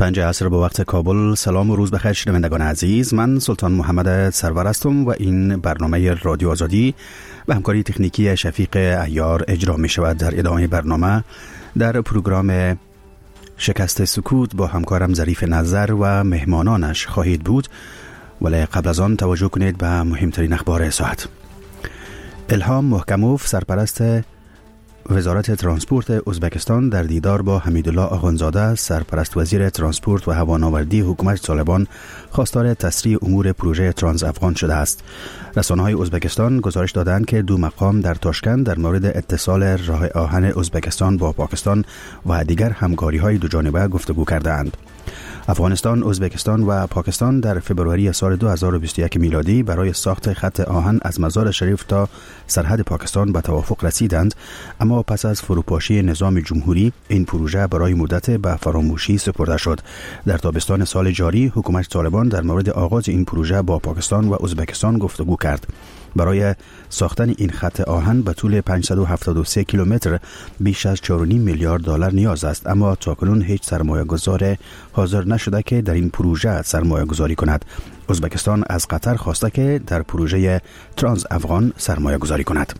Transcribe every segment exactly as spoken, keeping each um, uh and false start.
پنج عصر به وقت کابل. سلام و روز بخیر شنوندگان عزیز، من سلطان محمد سرور هستم و این برنامه رادیو آزادی به همکاری تکنیکی شفیق عیار اجرا می شود. در ادامه برنامه در پروگرام شکست سکوت با همکارم ظریف نظر و مهمانانش خواهید بود، ولی قبل از آن توجه کنید به مهمترین اخبار ساعت. الهام محکموف سرپرست وزارت ترانسپورت ازبکستان در دیدار با حمیدالله آخوندزاده سرپرست وزیر ترانسپورت و هواناوردی حکومت طالبان خواستار تسریع امور پروژه ترانس افغان شده است. رسانه‌های ازبکستان گزارش دادند که دو مقام در تاشکند در مورد اتصال راه آهن ازبکستان با پاکستان و دیگر همکاری‌های دوجانبه گفتگو کردند. افغانستان، ازبکستان و پاکستان در فبروری سال دو هزار و بیست و یک میلادی برای ساخت خط آهن از مزار شریف تا سرحد پاکستان به توافق رسیدند، اما پس از فروپاشی نظام جمهوری این پروژه برای مدت به فراموشی سپرده شد. در تابستان سال جاری حکومت طالبان در مورد آغاز این پروژه با پاکستان و ازبکستان گفتگو کرد. برای ساختن این خط آهن به طول پانصد و هفتاد و سه کیلومتر بیش از چهار و نیم میلیارد دلار نیاز است، اما تاکنون هیچ سرمایه‌گذار حاضر نشده که در این پروژه سرمایه گذاری کند. ازبکستان از قطر خواسته که در پروژه ترانس افغان سرمایه گذاری کند.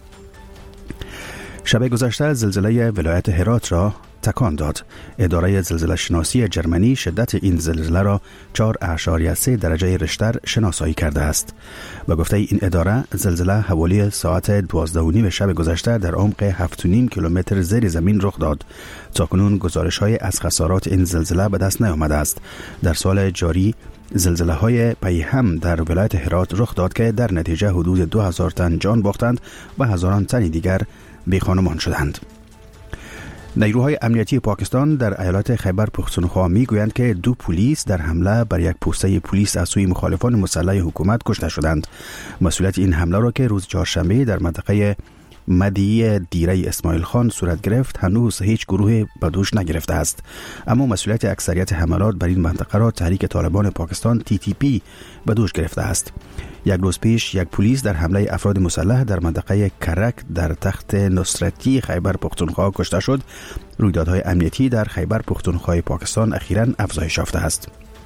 شب گذشته زلزله ولایت هرات را تکان داد. اداره زلزله شناسی جرمنی شدت این زلزله را چهار اعشاریه سه درجه ریشتر شناسایی کرده است. به گفته این اداره زلزله حوالی ساعت دوازده و نیم شب گذشته در عمق هفت و نیم کیلومتر زیر زمین رخ داد. تاکنون گزارش‌های از خسارات این زلزله به دست نیامده است. در سال جاری زلزله های پی هم در ولایت هرات رخ داد که در نتیجه حدود دو هزار تن جان باختند و هزاران تن دیگر بی‌خانمان شدند. نیروهای امنیتی پاکستان در ایالت خیبر پختونخوا میگویند که دو پلیس در حمله بر یک پوسته پلیس از سوی مخالفان مسلح حکومت کشته شدند. مسئولیت این حمله را که روز چهارشنبه در منطقه مدی دیره اسماعیل خان صورت گرفت هنوز هیچ گروه به دوش نگرفته است، اما مسئولیت اکثریت حملات بر این منطقه را تحریک طالبان پاکستان تی تی پی به دوش گرفته است. یک روز پیش یک پلیس در حمله افراد مسلح در منطقه کرک در تخت نصرتی خیبر پختونخوا کشته شد. رویدادهای امنیتی در خیبر پختونخوا پاکستان اخیراً افزایش یافته است.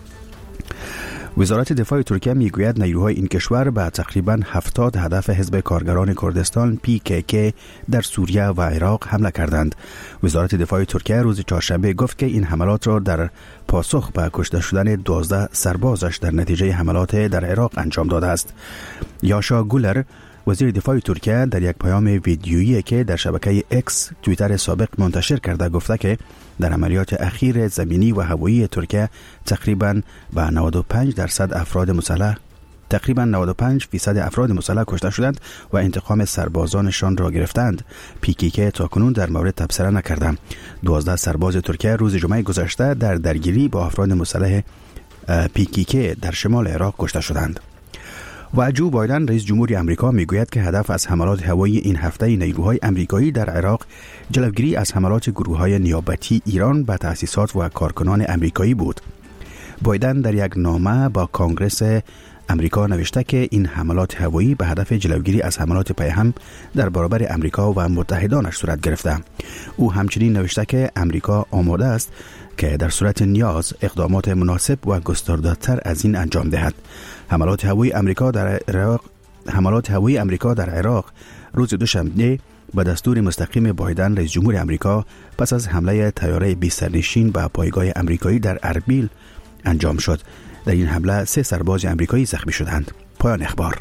وزارت دفاع ترکیه میگوید نیروهای این کشور به تقریباً هفتاد هدف حزب کارگران کردستان پی کی کی در سوریه و عراق حمله کردند. وزارت دفاع ترکیه روز چهارشنبه گفت که این حملات را در پاسخ به کشته شدن دوازده سربازش در نتیجه حملات در عراق انجام داده است. یاشا گولر وزیر دفاع ترکیه در یک پیام ویدیویی که در شبکه اکس توییتر سابق منتشر کرده گفته که در عملیات اخیر زمینی و هوایی ترکیه تقریباً به نود و پنج درصد افراد مسلح تقریباً نود و پنج درصد افراد مسلح کشته شدند و انتقام سربازانشان را گرفتند. پی کی کی تاکنون در مورد تبصره نکرده. دوازده سرباز ترکیه روز جمعه گذشته در درگیری با افراد مسلح پی کی کی در شمال عراق کشته شدند. و جو بایدن رئیس جمهوری آمریکا میگوید که هدف از حملات هوایی این هفته نیروهای آمریکایی در عراق جلوگیری از حملات گروه‌های نیابتی ایران به تأسیسات و کارکنان آمریکایی بود. بایدن در یک نامه با کنگره آمریکا نوشته که این حملات هوایی به هدف جلوگیری از حملات پیهم در برابر آمریکا و متحدانش صورت گرفته. او همچنین نوشته که آمریکا آماده است که در صورت نیاز اقدامات مناسب و گسترده‌تر از این انجام دهد. حملات هوایی آمریکا در عراق حملات هوایی آمریکا در عراق روز دوشنبه به دستور مستقیم بایدن رئیس جمهور آمریکا پس از حمله طیاره بی سرنشین به پایگاه آمریکایی در اربیل انجام شد. در این حمله سه سرباز آمریکایی زخمی شدند. پایان اخبار.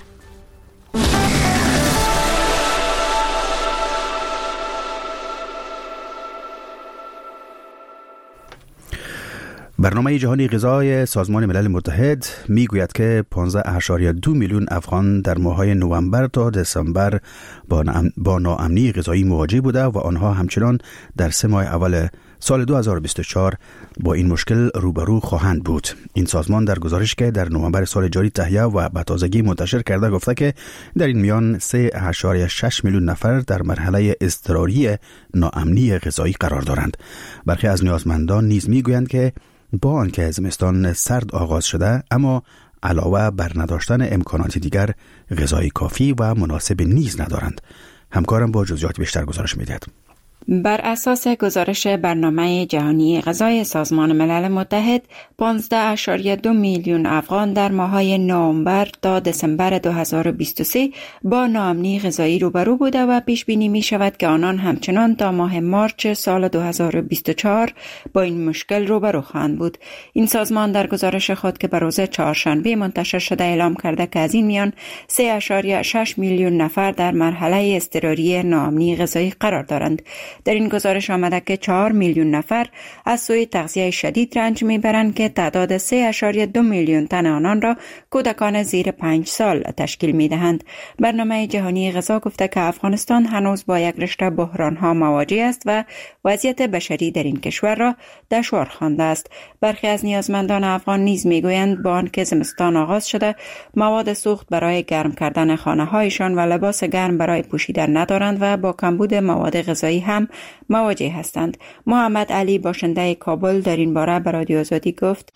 برنامه جهانی غذای سازمان ملل متحد میگوید که پانزده اعشاریه دو میلیون افغان در ماه‌های نوامبر تا دسامبر با ناامنی غذایی مواجه بوده و آنها همچنان در سه ماه اول سال دو هزار و بیست و چهار با این مشکل روبرو خواهند بود. این سازمان در گزارش که در نوامبر سال جاری تهیه و به تازگی منتشر کرده گفته که در این میان سه اعشاریه شش میلیون نفر در مرحله اضطراری ناامنی غذایی قرار دارند. برخی از نیازمندان نیز میگویند که با آنکه زمستان سرد آغاز شده اما علاوه بر نداشتن امکانات دیگر غذای کافی و مناسب نیز ندارند. همکارم با جزئیات بیشتر گزارش می‌دهد. بر اساس گزارش برنامه جهانی غذای سازمان ملل متحد، پانزده اشاری دو میلیون افغان در ماه‌های نوامبر تا دسامبر دو هزار و بیست و سه با ناامنی غذایی روبرو بوده و پیش بینی می شود که آنان همچنان تا ماه مارچ سال دو هزار و بیست و چهار با این مشکل روبرو خواهند بود. این سازمان در گزارش خود که به روز چهارشنبه منتشر شده اعلام کرده که از این میان سه اشاری شش میلیون نفر در مرحله اضطراری ناامنی غذایی قرار دارند. در این گزارش آمده که چهار میلیون نفر از سوی تغذیه شدید رنج میبرند که تعداد سه اشاری دو میلیون تن آنان را کودکان زیر پنج سال تشکیل میدهند. برنامه جهانی غذا گفته که افغانستان هنوز با یک رشته بحرانها مواجه است و وضعیت بشری در این کشور را دشوار خوانده است. برخی از نیازمندان افغان نیز میگویند با آنکه زمستان آغاز شده مواد سوخت برای گرم کردن خانه هایشان و لباس گرم برای پوشیدن ندارند و با کمبود مواد غذایی هم مواجه هستند. محمد علی باشنده کابل در این باره به رادیو آزادی گفت: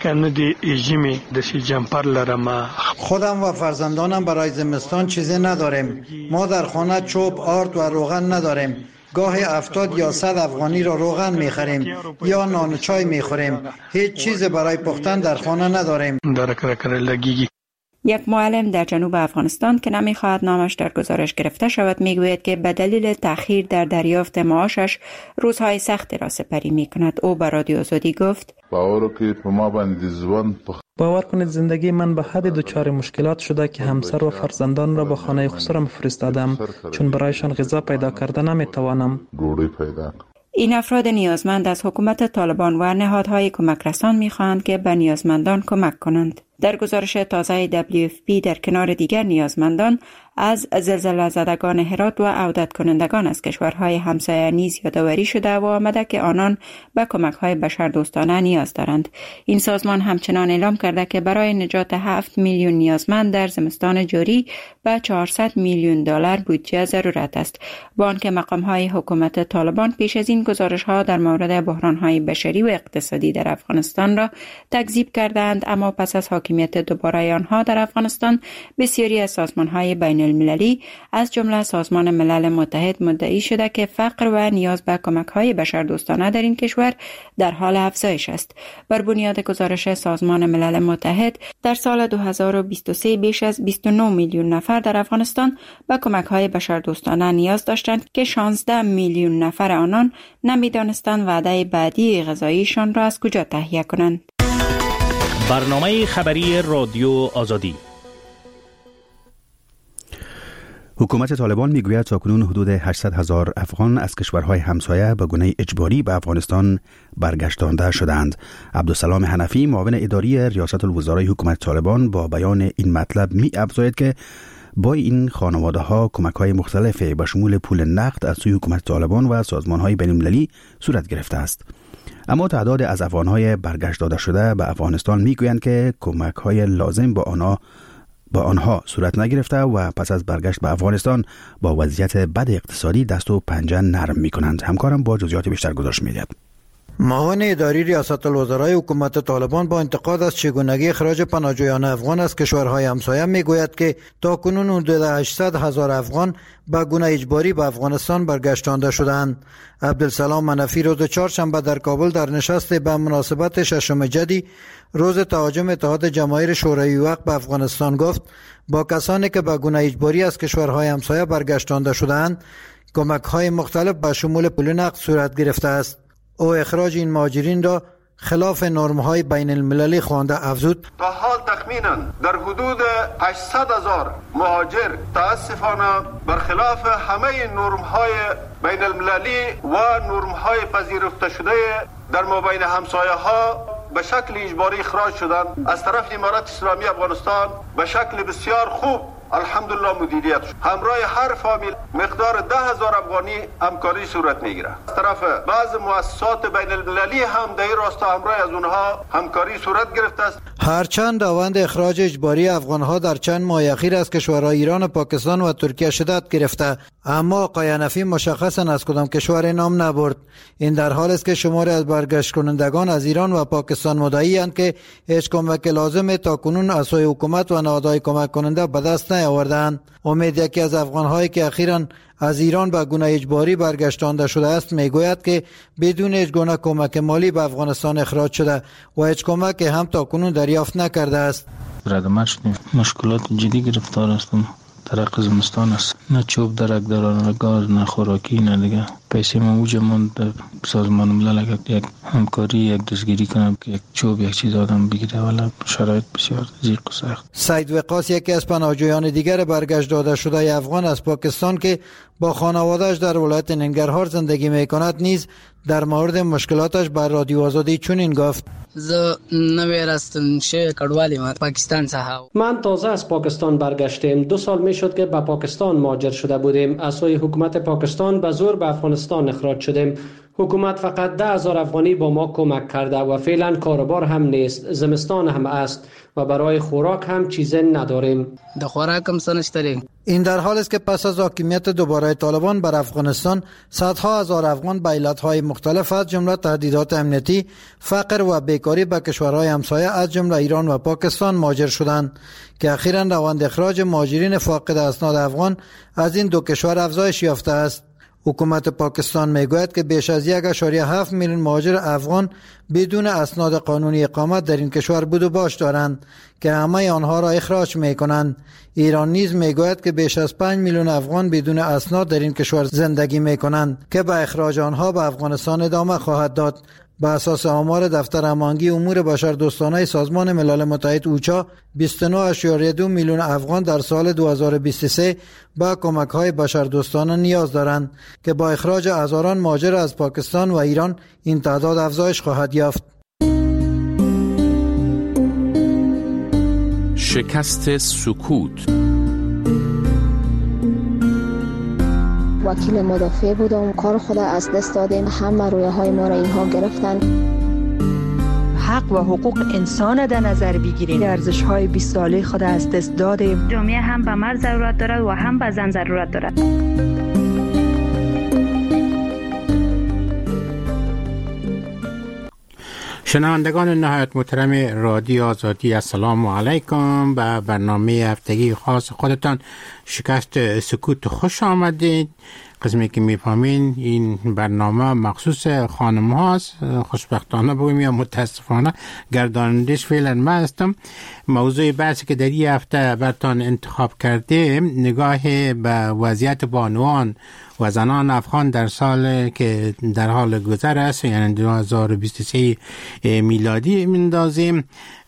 خودم و فرزندانم برای زمستان چیزی نداریم. ما در خانه چوب، آرد و روغن نداریم. گاهی هفتاد یا صد افغانی را روغن میخریم یا نان و چای میخوریم. هیچ چیز برای پختن در خانه نداریم. یک معلم در جنوب افغانستان که نمیخواهد نامش در گزارش گرفته شود میگوید که به دلیل تأخیر در دریافت معاشش روزهای سختی را سپری میکند. او به رادیو آزادی گفت: باور کنید زندگی من به حد دچار مشکلات شده که همسر و فرزندان را به خانه خسرم فرستادم چون برایشان غذا پیدا کرده نمیتوانم. این افراد نیازمند از حکومت طالبان و نهادهای کمک رسان میخواهند که به نیازمندان کمک کنند. در گزارش تازه دبلیو اف پی در کنار دیگر نیازمندان از زلزله زدگان هرات و عودت کنندگان از کشورهای همسایه نیز یادآوری شده و آمده که آنان به کمک‌های بشردوستانه نیاز دارند. این سازمان همچنان اعلام کرده که برای نجات هفت میلیون نیازمند در زمستان جاری به چهارصد میلیون دلار بودجه ضرورت است. با آنکه مقام‌های حکومت طالبان پیش از این گزارش‌ها در مورد بحران‌های بشری و اقتصادی در افغانستان را تکذیب کردند، اما پس از حاکمیت دوباره آنها در افغانستان بسیاری از سازمان‌های بین المللی از جمله سازمان ملل متحد مدعی شده که فقر و نیاز به کمک‌های بشردوستانه در این کشور در حال افزایش است. بر بنیاد گزارش سازمان ملل متحد در سال دو هزار و بیست و سه بیش از بیست و نه میلیون نفر در افغانستان به کمک‌های بشردوستانه نیاز داشتند که شانزده میلیون نفر آنان نمی‌دانستند وعده بعدی غذاییشان را از کجا تهیه کنند. برنامه خبری رادیو آزادی. حکومت طالبان میگوید تاکنون حدود هشتصد هزار افغان از کشورهای همسایه به گونه اجباری به افغانستان برگشتانده شدند. عبدالسلام حنفی معاون اداری ریاست الوزرای حکومت طالبان با بیان این مطلب می افزاید که با این خانواده ها کمک های مختلفی به شمول پول نقد از سوی حکومت طالبان و سازمان های بین المللی صورت گرفته است. اما تعداد از افغان‌های برگشت داده شده به افغانستان میگویند که کمک‌های لازم با آنها با آنها صورت نگرفته و پس از برگشت به افغانستان با وضعیت بد اقتصادی دست و پنجه نرم می‌کنند. همکارم با جزئیات بیشتر گزارش می‌دهد. معاون اداری ریاست الوزرای حکومت طالبان با انتقاد از چگونگی اخراج پناهجویان افغان از کشورهای همسایه میگوید که تاکنون حدود هشتصد هزار افغان به گونه اجباری به افغانستان برگشتانده شدند. عبدالسلام منفی روز چهارشنبه در کابل در نشست به مناسبت ششم جدی روز تهاجم اتحاد جماهیر شوروی وقت به افغانستان گفت با کسانی که به گونه اجباری از کشورهای همسایه برگشتانده شدند کمک‌های مختلف به شمول پول نقد صورت گرفته است. او اخراج این مهاجرین را خلاف نرم‌های بین المللی خوانده افزود: تا حال تخمینا در حدود هشتصد هزار مهاجر تاسفانه برخلاف همه نرم‌های بین المللی و نرم‌های پذیرفته شده در مابین همسایه‌ها به شکل اجباری اخراج شدند. از طرف امارات اسلامی افغانستان به شکل بسیار خوب الحمدلله مدیریت شد. همراه هر فامیل مقدار ده هزار افغانی همکاری صورت میگیره. از طرف بعض مؤسسات بین المللی هم در این راستا همراه از اونها همکاری صورت گرفته است. هرچند روند اخراج اجباری افغانها در چند ماه اخیر از کشورهای ایران و پاکستان و ترکیه شدت گرفته، اما آقای حنفی مشخصا از کدام کشور نام نبرد. این در حال است که شماری از برگشت کنندگان از ایران و پاکستان مدعی اند که هیچ کمک لازم تاکنون از سوی حکومت و نهادهای کمک کننده به دست نیاوردند. امید یکی از افغان‌هایی که اخیراً از ایران به گونه اجباری برگشتانده شده است میگوید که بدون هیچ گونه کمک مالی به افغانستان اخراج شده و هیچ کمک هم تا کنون دریافت نکرده است. برادر شدیم، مشکلات جدی گرفتار هستم. درک زمستان است، نه چوب درک دارن، نه گاز، نه خوراکی، نه دیگه پیسه ما اوج من در سازمان ملل یک همکاری یک دستگیری کنم که یک چوب یک چیز آدم بگیره، ولی شرایط بسیار ضیق و سخت. سید وقاص یکی از پناهجویان دیگر برگشت داده شده افغان از پاکستان که با خانواده‌اش در ولایت ننگرهار زندگی میکند نیز در مورد مشکلاتش بر رادیو آزادی چنین گفت: ز نوې راستن شه کډوالی ما پاکستان څخه. من تازه از پاکستان برگشتم. دو سال می شد که به پاکستان مهاجر شده بودیم. از سوی حکومت پاکستان به زور به افغانستان اخراج شدیم. حکومت فقط ده هزار افغانی با ما کمک کرده و فعلا کاروبار هم نیست، زمستان هم است و برای خوراک هم چیزی نداریم. د خوراک هم سنشتریم. این در حال است که پس از حاکمیت دوباره طالبان بر افغانستان صدها هزار افغان به علتهای مختلف از جمله تهدیدات امنیتی، فقر و بیکاری به کشورهای همسایه از جمله ایران و پاکستان مهاجر شدند که اخیراً روند اخراج مهاجرین فاقد اسناد افغان از این دو کشور افزایش یافته است. حکومت پاکستان میگوید که بیش از یک و هفت میلیون مهاجر افغان بدون اسناد قانونی اقامت در این کشور بود و باش دارند که همه آنها را اخراج میکنند. ایران نیز میگوید که بیش از پنج میلیون افغان بدون اسناد در این کشور زندگی میکنند که به اخراج آنها به افغانستان ادامه خواهد داد. به اساس آمار دفتر هماهنگی امور بشردوستانه سازمان ملل متحد اوچا، بیست و نه اشاریه دو میلیون افغان در سال دو هزار و بیست و سه به کمک‌های بشردوستانه نیاز دارند که با اخراج هزاران مهاجر از پاکستان و ایران این تعداد افزایش خواهد یافت. شکست سکوت. وکیل مدافع بودم، کار خود از دست دادیم، همه رویه های ما را اینها گرفتن. حق و حقوق انسان در نظر بگیریم، ارزش های بیست ساله خود از دست دادیم. جامعه هم به مرد ضرورت دارد و هم به زن ضرورت دارد. شنوندگان نهایت محترم رادیو آزادی، السلام علیکم. به برنامه هفتگی خاص خودتان شکست سکوت خوش آمدید. قسمی که میفهمین این برنامه مخصوص خانم هاست، خوشبختانه بگویم یا متاسفانه گردانندش فعلا من هستم. موضوع بحثی که در این هفته برتان انتخاب کرده نگاه به وضعیت بانوان و زنان افغان در سال که در حال گذر است، یعنی دو هزار و بیست و سه میلادی میندازیم.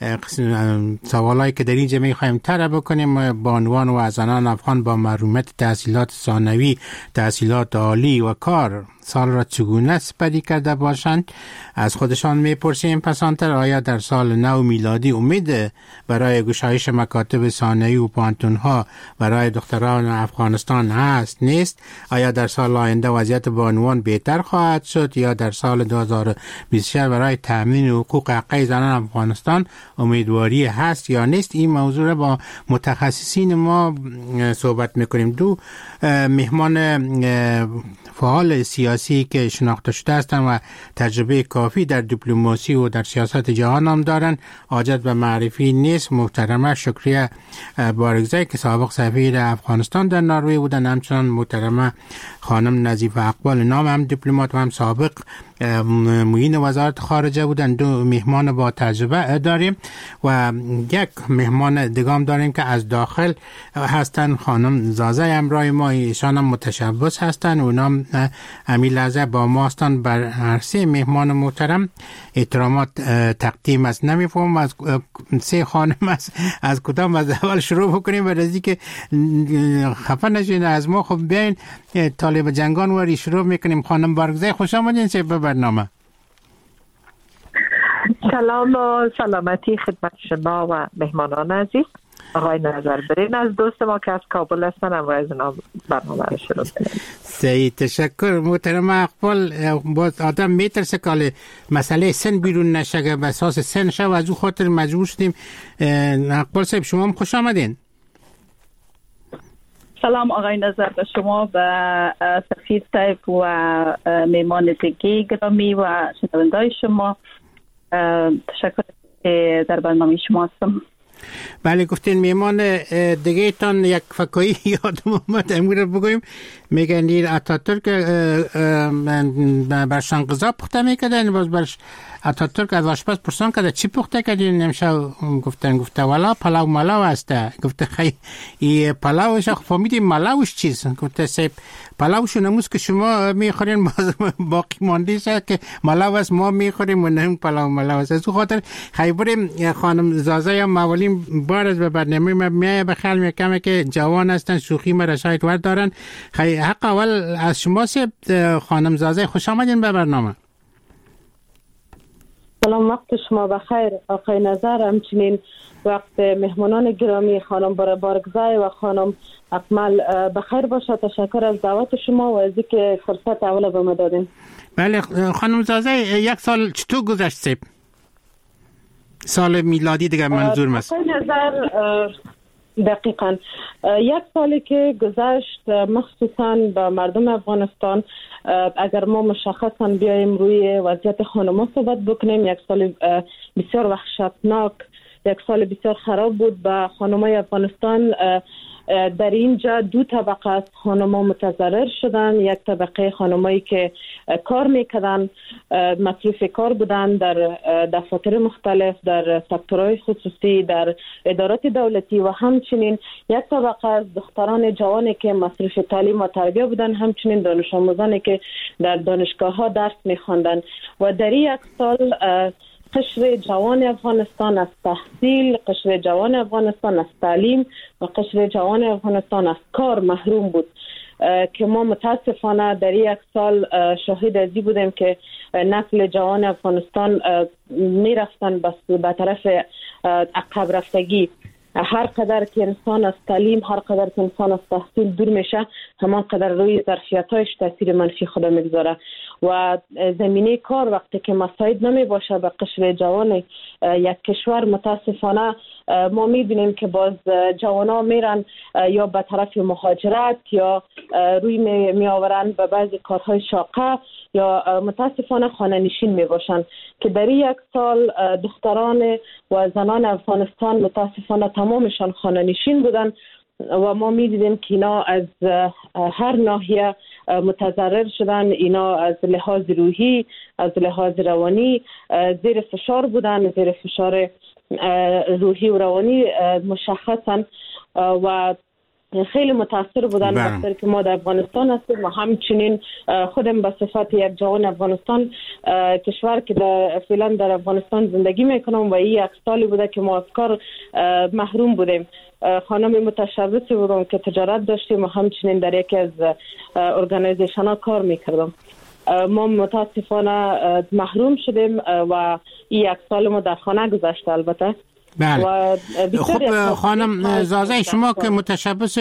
سوالایی که در اینجا میخوایم طرح بکنیم: بانوان و زنان افغان با محرومیت تحصیلات ثانوی، تحصیلات عالی و کار سال را چگونه سپری کرده باشند؟ از خودشان میپرسیم. پسانتر آیا در سال نو میلادی امید برای گشایش مکاتب ثانوی و پانتونها برای دختران افغانستان هست نیست؟ آیا در سال آینده وضعیت بانوان بهتر خواهد شد یا در سال دو هزار و بیست و شش برای تامین حقوق حقوقی زنان افغانستان امیدواری هست یا نیست؟ این موضوع را با متخصصین ما صحبت میکنیم. دو مهمان فعال سیاسی که شناخته شده هستند و تجربه کافی در دیپلماسی و در سیاست جهان هم دارند حاجت به معرفی نیست. محترمه شکریه بارگزایی که سابق سفیر افغانستان در نروژ بودند، همچنان محترمه خانم نظیفه اقبال نام هم دیپلمات و هم سابق معین وزارت خارجه بودن. دو مهمان با تجربه داریم و یک مهمان دیگه داریم که از داخل هستن، خانم زازه امرای ما. ایشان هم متشبث هستن و نام امی لحظه با ما هستن. بر هر سه مهمان محترم احترامات تقدیم است. نمیفهم از سه خانم است از کدام از اول شروع بکنیم برای که خفه نشین از ما. خب بیاین طالب جنگان وری شروع میکنیم. خانم بارگزای خوش آمدین چه به برنامه. سلام و سلامتی خدمت شما و مهمانان عزیز. آقای نظر برین از دوست ما که از کابل هستن امروز اینا برنامه رو شروع کنیم. سعید تشکر. محترم اقبال، باز آدم میترسه که مسئله سن بیرون نشه، به اساس سن شو از او خاطر مجبور شدیم. اقبال صاحب شما هم خوش آمدین. سلام آقای نظر به شما، به سفیر صاحب و مهمان دیگه گرامی و شنوندای شما. تشکر که در برنامه شما هستم. بله گفتین میمان دیگه تان یک فکایی یادم اومد امور بگویم میگن دیر اتاتورک برشان غذا پخته میکردن باز برش اتاتورک از آشپز پرسان کرده چی پخته کردین نمیشه گفتن گفته والا پلاو ملاو هسته گفته خیلی این پلاوش فهمیدی ملاوش چیز گفته سیب پلاوشو نموز که شما میخورین باز باقی مانده شد که ملاو است ما میخوریم و نمیم پلاو ملاو است از او خاطر خیلی بریم خانم زازه یا مولیم بار از به برنامه ما میایه بخیل میکنه که جوان هستن شوخی ما را شاید ورد دارن خیلی حق اول از شما سیب خانم زازه خوش آمدین به برنامه. سلام وقت شما بخیر آقای نظر همچنین وقت مهمانان گرامی خانم بارگزای و خانم اکمل بخیر باشه. تشکر از دعوت شما و از اینکه فرصت اول به ما دادین. بله خانم زازه یک سال چطور گذشت سیب؟ سال میلادی دیگه منظور است. آقای نظر دقیقاً یک سالی که گذشت مخصوصاً به مردم افغانستان اگر ما مشخصاً بیایم روی وضعیت خانم‌ها صحبت بکنیم یک سال بسیار وحشتناک یک سال بسیار خراب بود به خانم‌های افغانستان. در اینجا دو طبقه از خانم‌ها متضرر شدن. یک طبقه خانمایی که کار میکردن مصروف کار بودن در دفاتر مختلف در سکتورهای خصوصی در ادارات دولتی و همچنین یک طبقه از دختران جوانی که مصروف تعلیم و تربیت بودن همچنین دانش آموزانی که در دانشگاه ها درس میخواندن و در یک سال قشر جوان افغانستان از تحصیل، قشر جوان افغانستان از تعلیم و قشر جوان افغانستان از کار محروم بود که ما متاسفانه در یک سال شاهد ازی بودیم که نسل جوان افغانستان می رفتن به طرف عقب رفتگی. هر قدر که انسان از تعلیم هر قدر که انسان از تحصیل دور میشه همان قدر روی ظرفیت‌هایش تاثیر منفی خود میگذاره و زمینه کار وقتی که مساعد نمی باشه به قشر جوان یک کشور متاسفانه ما میبینیم که باز جوانا میرن یا به طرف مهاجرت یا روی می آورن به بعضی کارهای شاقه یا متاسفانه خانه نشین می باشن که در یک سال دختران و زنان افغانستان متاسفانه تمامشان خانه نشین بودن و ما می دیدیم که اینا از هر ناحیه متضرر شدن. اینا از لحاظ روحی از لحاظ روانی زیر فشار بودن زیر فشار روحی و روانی مشخصا و خیلی متاثر بودن وقتی که ما در افغانستان هستیم و همچنین خودم به صفت یک جوان افغانستان کشور که در فعلا در افغانستان زندگی میکنم و این یک سالی بوده که ما از کار محروم بودیم. خانم متشبثی بودم که تجارت داشتیم و همچنین در یکی از ارگانیزیشن ها کار میکردم. ما متاسفانه محروم شدیم و این یک سال ما در خانه گذشت البته. بله. خب خانم زازه شما که متشبث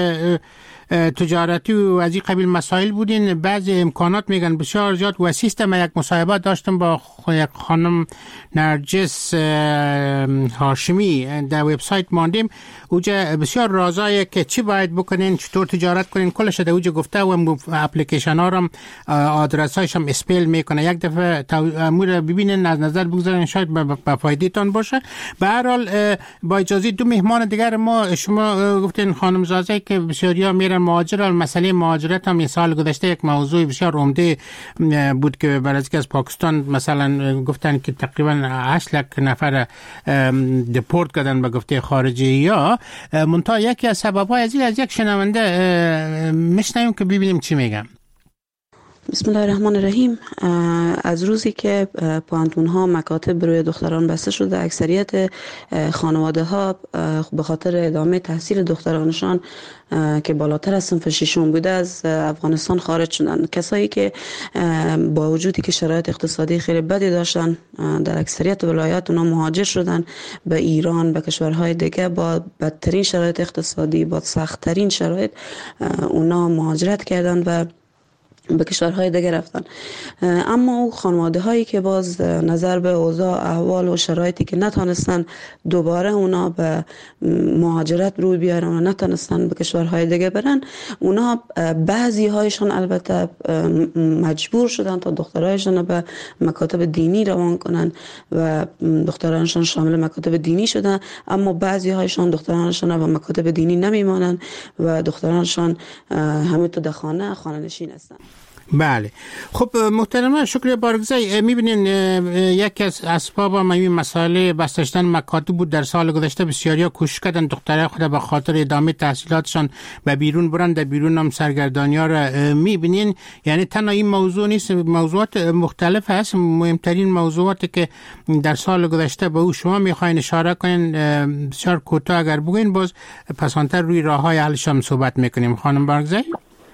تجارتی و از این قبیل مسائل بودین بعضی امکانات میگن بسیار زیاد وسیع است. من یک مصاحبه داشتم با یک خانم نرجس هاشمی در وبسایت ماندیم اوجا بسیار رازایه که چی باید بکنین چطور تجارت کنین کلش در اوجا گفته و اپلیکیشن ها هم آدرس هایش هم اسپیل میکنه. یک دفعه امور ببینین از نظر بگذارین شاید به فایده تان باشه. به هر حال با اجازه دو مهمان دیگر ما شما گفتین خانم زازه که بسیاریا میرن مهاجرت. مسئله مهاجرت هم سال گذشته یک موضوع بسیار عمده بود که برای از پاکستان مثلا گفتن که تقریبا هشت لک نفر دپورت کردن به گفته خارجی یا منتها یکی از سبب‌های از این از یک شنونده میشنویم که ببینیم چی میگم. بسم الله الرحمن الرحیم. از روزی که پانتون ها مکاتب روی دختران بسته شده اکثریت خانواده ها به خاطر ادامه تحصیل دخترانشان که بالاتر از صنف ششم بوده از افغانستان خارج شدن. کسایی که با وجودی که شرایط اقتصادی خیلی بدی داشتن در اکثریت ولایات اونا مهاجر شدن به ایران به کشورهای دیگه با بدترین شرایط اقتصادی با سخت‌ترین شرایط اونا مهاجرت کردن و به کشورهای دیگه رفتن. اما او خانواده هایی که باز نظر به اوضاع احوال و شرایطی که نتونستن دوباره اونا به مهاجرت روی بیارن و نتونستن به کشورهای دیگه برن، اونا بعضی هایشان البته مجبور شدن تا دخترایشان به مکاتب دینی روان کنن و دخترانشان شامل مکاتب دینی شدن، اما بعضی هایشان دخترانشان به مکاتب دینی نمیمانن و دخترانشان همه تو در خانه خانه نشین هستن. بله. خب محترمه شکر بارگزای، میبینین یکی از اسباب مهمی مسائل بستشتن مکاتب بود. در سال گذشته بسیاریا کوشش کردن دخترای خود به خاطر ادامه تحصیلاتشان به بیرون برن، در بیرون هم سرگردانی ها را میبینین. یعنی تنها این موضوع نیست، موضوعات مختلف هست. مهمترین موضوعاتی که در سال گذشته به او شما میخواین اشاره کنین بسیار کوتاه اگر بگوین، باز پسانتر روی راه های حلش هم صحبت میکنیم. خانم بارگزای.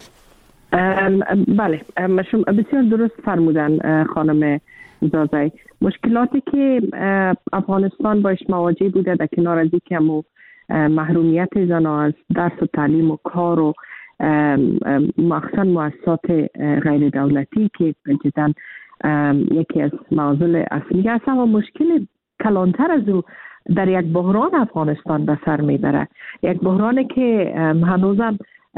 بله، بسیار درست فرمودن خانم زازای. مشکلاتی که افغانستان باش مواجه بوده در کنار از اینکه محرومیت زنان از درس و تعلیم و کار و مخصوصا مؤسسات غیر دولتی که جدا یکی از معضل اصلی است، اما مشکل کلانتر از او در یک بحران افغانستان به سر میبره. یک بحرانی که هنوزم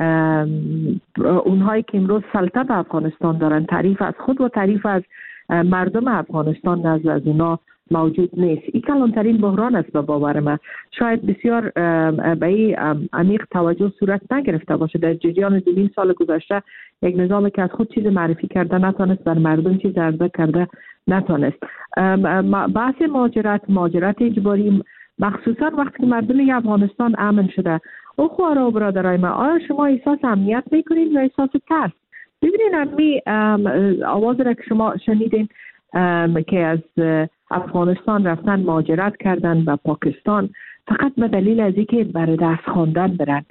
اونهایی که امروز سلطنت افغانستان دارن تعریف از خود و تعریف از مردم افغانستان نزد از اونا موجود نیست. این کلانترین بحران است به باور من. شاید بسیار به این عمیق توجه صورت نگرفته باشه. در جریان دو نیم سال گذشته یک نظامی که از خود چیز معرفی کرده نتونست بر مردم چیز عرضه کرده نتونست. بحث مهاجرت مهاجرت اجباری مخصوصا وقتی که مردم افغانستان امن شده، او خوارا و برادرای ما، آیا شما احساس امنیت میکنید یا احساس ترس؟ ببینید امی آواز را که شما شنیدین که از افغانستان رفتن مهاجرت کردن به پاکستان فقط به دلیل از اینکه برای درس خواندن برن،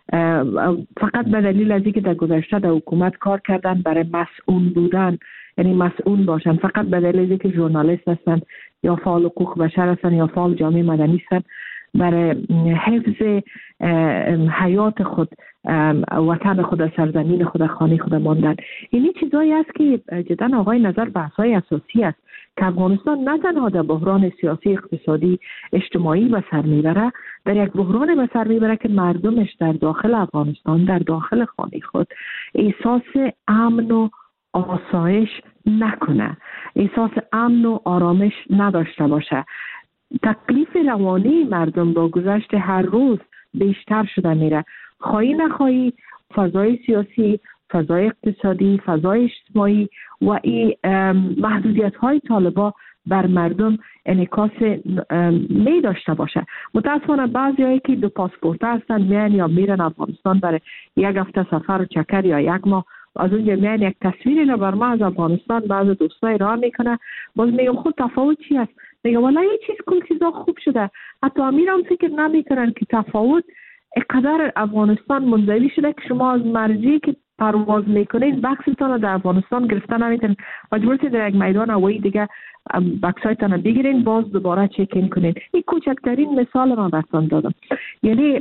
فقط به دلیل از اینکه در گذشته در حکومت کار کردن برای مسئول بودن، یعنی مسئول باشن، فقط به دلیل از اینکه ژورنالیست هستن یا فعال حقوق بشر هستن یا فعال جامعه مدنی هستن، برای حفظ حیات خود، وطن خود، سرزمین خود، خانه خود ماندن. اینی چیزایی است که جدا آقای نظر بحث‌های اساسی است که افغانستان نه تنها در بحران سیاسی، اقتصادی، اجتماعی به سر میبره، در یک بحران به سر میبره که مردمش در داخل افغانستان، در داخل خانه خود احساس امن و آسایش نکنه، احساس امن و آرامش نداشته باشه. تکلیف روانی مردم با گذشت هر روز بیشتر شده میره. خواهی نخواهی فضای سیاسی، فضای اقتصادی، فضای اجتماعی و این محدودیت های طالبا بر مردم انعکاس می داشته باشه. متاسفانه بعضی هایی که دو پاسپورت هستن میان یا میرن افغانستان برای یک هفته سفر و چکر یا یک ماه، از اونجا میان یک تصویری رو بر ما از افغانستان بعض دوستای راه میکنه. باز میگم خود تفاوت چی است؟ میگم والا یه چیز کل چیزا خوب شده. حتی امیر هم فکر نمیکنن که تفاوت اقدر افغانستان منزوی شده که شما از مرزی که پرواز میکنین بکستان رو در افغانستان گرفتن نمیتونین، مجبورید در یک میدان هوایی دیگه بکسایتان رو بگیرین، باز دوباره چکین کنین. این کوچکترین مثال من براتون دادم. یعنی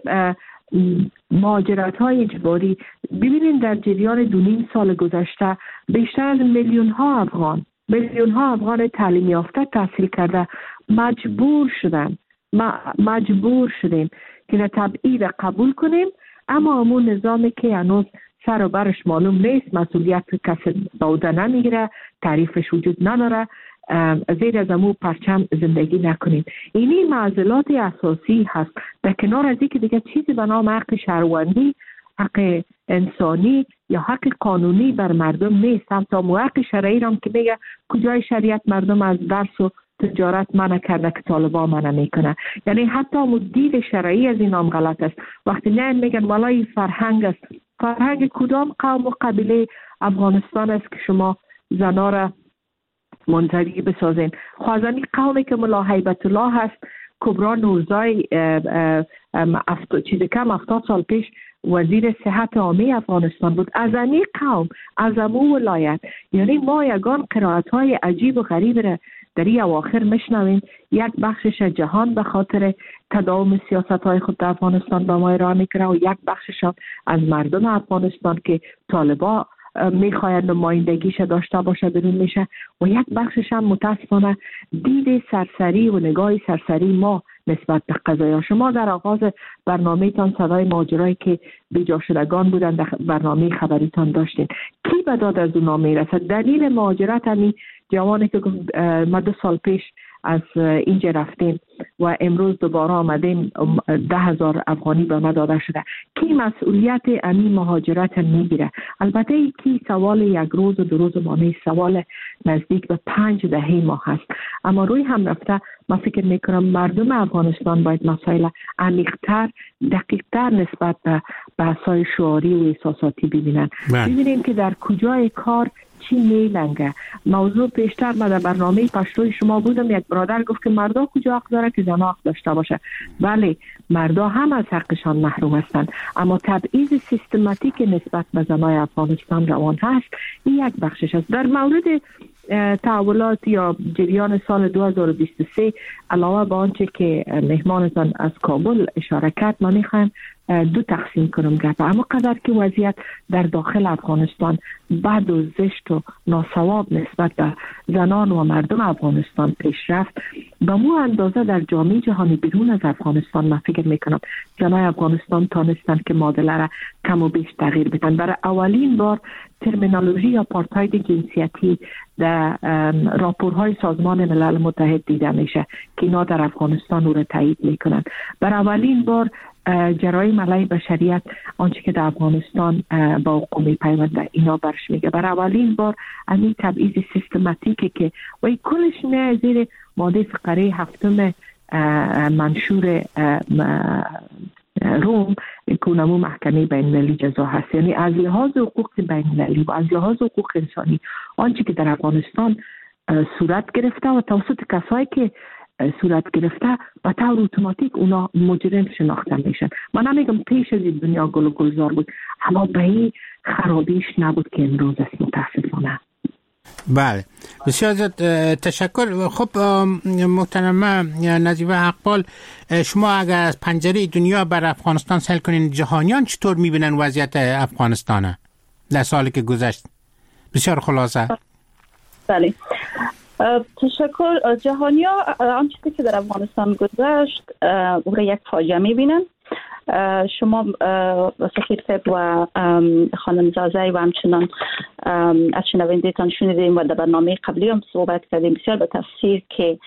مهاجرت های اجباری، ببینین در جریان دو نیم سال گذشته بیشتر از میلیون ها افغان میلیون ها افغان تعلیم یافته تحصیل کرده مجبور شدن مجبور شدیم که نه تبعید قبول کنیم، اما همون نظامی که هنوز سر و برش معلوم نیست، مسئولیت کسی داده نمیگیره، تعریفش وجود نداره، زیر از امو پرچم زندگی نکنیم. اینی معضلات اساسی هست. در کنار از اینکه دیگه چیزی به نام حق شهروندی، حق انسانی یا حق قانونی بر مردم نیست. هم تا حق شرعی هم که میگه کجای شریعت مردم از درس و تجارت منع کرده که طالبان منع میکنه. یعنی حتی مدید شرعی از این هم غلط است. وقتی نه میگن والای فرهنگ است، فرهنگ کدام قوم و قبیله افغانستان است که شما زنا را منزوی بسازین؟ خوازنی قومی که ملا هیبت الله هست، کبرا نورزای چیزی کم هفتاد سال پیش وزیر صحت عامه افغانستان بود، از این قوم، از امو ولایت. یعنی ما یگان قرائت های عجیب و غریب را در این اواخر میشنویم. یک بخشش جهان به خاطر تداوم سیاست های خود در افغانستان به ما ارائه میکنه و یک بخشش از مردم افغانستان که طالبا میخواید نمایندگیش داشته باشه بیرون میشه و یک بخشش هم متاسفانه دید سرسری و نگاه سرسری ما نسبت به قضایا. شما در آغاز برنامه تان صدای ماجرایی که بیجا شدگان بودن در برنامه خبریتان داشتین، کی به داد از اونا میرسد؟ دلیل مهاجرت همین جوانی که ما دو سال پیش از اینجا رفتیم و امروز دوباره آمدیم ده هزار افغانی به ما داده شده، کی مسئولیت امی مهاجرت میگیره؟ البته کی سوال یک روز و دو روز مانه سوال نزدیک به پنج دهه ما هست، اما روی هم رفته ما فکر میکنم مردم افغانستان باید مسائل عمیق‌تر دقیق‌تر نسبت به بحث‌های شعاری و احساساتی ببینن. ببینیم که در کجای کار چی میلنگه. موضوع پیشتر ما در برنامه پشتوی شما بودم، یک برادر گفت که مردا کجا حق داره که زنا حق داشته باشه. بله، مردا هم از حقشان محروم هستند، اما تبعیض سیستماتیک نسبت به زنای افغانستان روان هست. این یک بخشش است. در مورد تحولات یا جریان سال دو هزار و بیست و سه علاوه به آنچه که مهمانتان از کابل اشاره کرد، ما میخوایم دو تقسیم کنم گپ. اما قدر که وضعیت در داخل افغانستان بد و زشت و ناسواب نسبت به زنان و مردم افغانستان پیش رفت، به مو اندازه در جامعه جهانی بیرون از افغانستان من فکر میکنم زنای افغانستان تانستند که معادله را کم و بیش تغییر بدن. برای اولین بار ترمینولوژی یا آپارتاید جنسیتی در راپورهای سازمان ملل متحد دیده میشه که اینا در افغانستان او را تایید میکنن. برای اولین بار جرایم علیه بشریت آنچه که در افغانستان با حقوق میپیونده اینا برش میگه. برای اولین بار همین تبعیض سیستماتیکی که و این کلش نه زیر ماده فقره هفتم منشور روم کنمو محکمه بین المللی جزا هست، یعنی از لحاظ حقوق بین المللی و از لحاظ حقوق انسانی آنچه که در افغانستان صورت گرفته و توسط کسایی که صورت گرفته و طور اتوماتیک اونا مجرم شناخته میشن. من نمیگم پیش از این دنیا گل و گلزار بود، اما به این خرابیش نبود که امروز است متاسفانه. بله، بسیار تشکر. خب محترمه نظیفه حقپال، شما اگر از پنجره دنیا بر افغانستان سیل کنین، جهانیان چطور میبینن وضعیت افغانستانه در سالی که گذشت؟ بسیار خلاصه. بله، تشکر. جهانیا آنچه که در افغانستان گذشت او را یک فاجعه میبینن. شما سفیر صاحب و خانم زازای و همچنان از شنوندگان شنیدیم و در برنامه قبلی هم صحبت کردیم بسیار به تفصیل که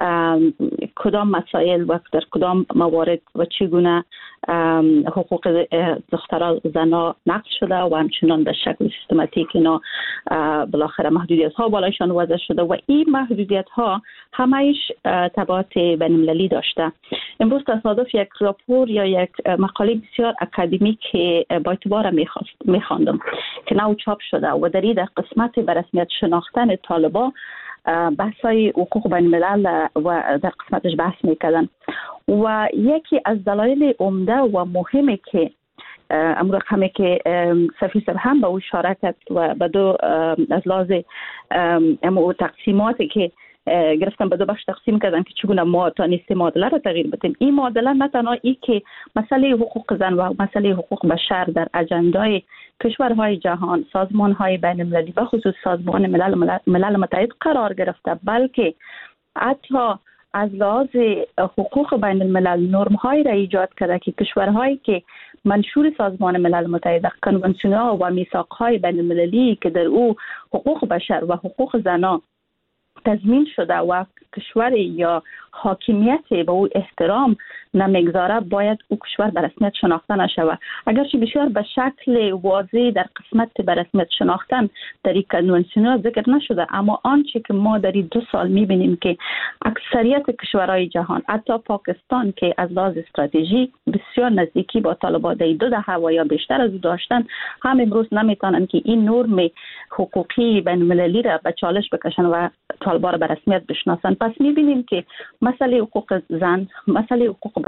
کدام مسائل و در کدام موارد و چگونه حقوق دختران زنا نقض شده و همچنان به شکل سیستماتیک اینا بالاخره محدودیت ها بالایشان وضع شده و این محدودیت ها همه‌اش تبعات بین المللی داشته. امروز تصادف یک راپور یا یک مقاله بسیار اکادمیک که با اعتبار میخواندم که نو چاپ شده و در این در قسمت به رسمیت شناختن طالبان بحثای حقوق بین الملل و در قسمتش بحث میکردن و یکی از دلایل عمده و مهمی که امر رقمی که سفیر صاحب هم به او اشاره کرد و به دو از لحاظ امو تقسیماتی که گرفتن به دو بخش تقسیم کردن که چگونه ما تانیستیم معادله را تغییر بدیم. این معادله نه تنها ای که مسئله حقوق زن و مسئله حقوق بشر در اجندای کشورهای جهان، سازمانهای بین المللی و خصوص سازمان ملل, ملل متحد قرار گرفته، بلکه حتی از لحاظ حقوق بین الملل نرم‌هایی را ایجاد کرده که کشورهایی که منشور سازمان ملل متحد، کنوانسیون‌ها و میثاق‌های بین المللی که در او حقوق بشر و حقوق زنان تضمین شده و کشور یا حاکمیت به او احترام نمیگذاره باید او کشور به رسمیت شناخته نشود. اگرچه بسیار به شکل واضح در قسمت به رسمیت شناختن در این کنوانسیون ذکر نشده، اما آنچه که ما در این دو سال میبینیم که اکثریت کشورهای جهان، حتی پاکستان که از لحاظ استراتژیک بسیار نزدیکی با طالبان در دو دهه و یا بیشتر از او داشتن، هم امروز نمیتونن که این نرم حقوقی بین المللی را به چالش بکشن و طالبان را به رسمیت بشناسن. پس میبینیم که مسئله حقوق زن، مسئله حقوق ب...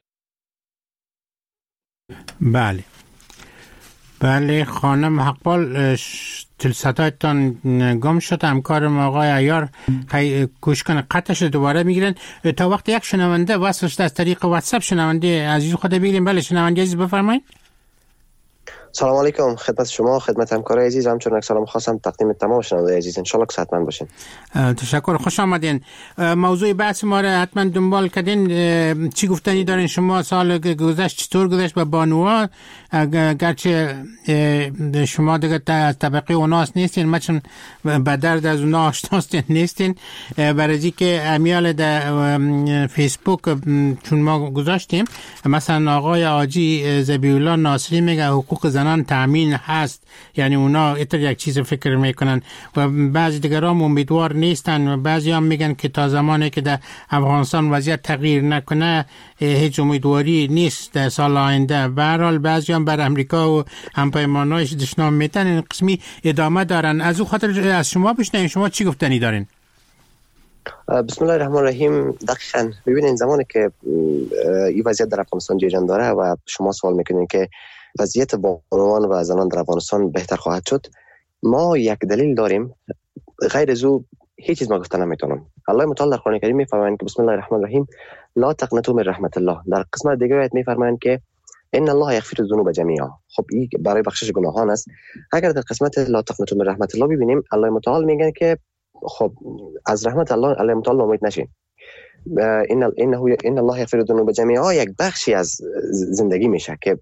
بله بله خانم حقپال، تلصدایتان گم شد. همکار ما آقای عیار کوشش کنه قطعش دوباره میگیرن تا وقت یک شنونده وصل شده از طریق واتساپ. شنونده عزیز خود بگیریم. بله شنونده عزیز بفرمایید. سلام علیکم خدمت شما، خدمت همکارای عزیز، همچنین یک سلام خاصم تقدیم تمام شنوندگان عزیز. ان شاء الله که صحتمند باشین. تشکر، خوش آمدین. موضوع بحث ما را حتما دنبال کردین. چی گفتنی دارین شما؟ سال گذشت چطور گذشت به بانوها؟ گرچه شما دیگه از طبقه اوناس نیستین، ما چون به درد از اونا آشناستین نیستین، برای که امیال در فیسبوک چون ما گذاشتیم، مثلا آقای آجی زبیولا ناصری میگه حقوق زنان تامین هست، یعنی اونا ایتر یک چیز فکر میکنن و بعضی دیگران امیدوار نیستن و بعضی هم میگن که تا زمانی که در افغانستان وضعیت تغییر نکنه هیچ امیدواری نیست در سال آینده. به هر حال بعضی هم بر امریکا و همپیمانایش دشنام میتن، این قسمی ادامه دارن. از او خاطر از شما بشنویم، شما چی گفتنی دارین؟ بسم الله الرحمن الرحیم. دقیقاً ببینید زمانی که این وضعیت در افغانستان جریان داره و شما سوال میکنین که وضعیت بانوان و زنان در افغانستان بهتر خواهد شد، ما یک دلیل داریم، غیر از او هیچ چیز ما گفتن نمیتونم. الله متعال در قرآن کریم میفرمایند که بسم الله الرحمن الرحیم لا تقنطوا من رحمت الله. در قسمت دیگه آیت میفرمایند که ان الله یغفر الذنوب جمیعا. خب این برای بخشش گناهان است. اگر در قسمت لا تقنطوا من رحمت الله ببینیم، الله متعال میگه که خب از رحمت الله الله متعال امید نشین. این انه ان الله یغفر الذنوب جمیعا یک بخشی از زندگی میشه که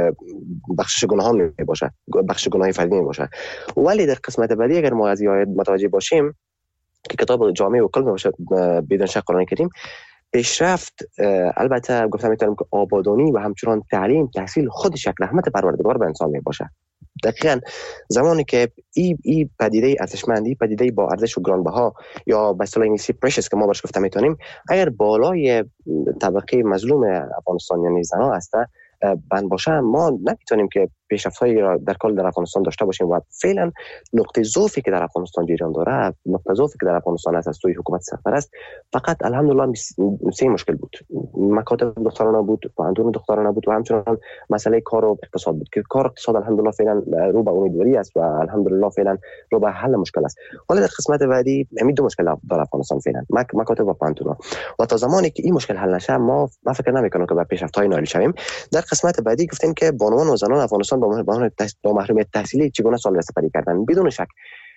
بخشش گناهان می باشه، بخش گناهی فردی می باشه. ولی در قسمت بعدی اگر ما از آیات متوجه باشیم که کتاب جامع و کل باشه بدون شک قرآن کریم، پیشرفت البته گفتم میتونم که آبادانی و همچنان تعلیم تحصیل خودش یک رحمت پروردگار به انسان می باشه. دقیقاً زمانی که این ای پدیده ارزشمندی، پدیده با ارزش و گرانبها یا به اصطلاح انگلیسی پرشس که ما باش گفته میتونیم، اگر بالای طبقه مظلوم افغانستان یعنی زنان است بند باشه، ما نمیتونیم که پیشرفت‌هایی را در کل در افغانستان داشته باشیم و فعلا نقطه ضعفی که در افغانستان جریان داره، نقطه ضعفی که در افغانستان است از سوی حکومت سرپرست، فقط الحمدلله سه مشکل بود. مکاتب دخترانه بود، پانتون دخترانه بود و همچنان مسئله کار و اقتصاد بود که کار اقتصاد الحمدلله فعلا رو به امیدواری است و الحمدلله فعلا رو به حل مشکل است. ولی در قسمت بعدی همین دو مشکل در افغانستان فعلا مکاتب و پانتون و تا زمانی که این مشکل حل نشه ما ما فکر نمی‌کنم که به پیشرفت‌های نائل شویم. در قسمت بعدی گفتیم که بانوان و زنان افغانستان با محرومیت تحصیلی چگونه سال سپری کردن. بدون شک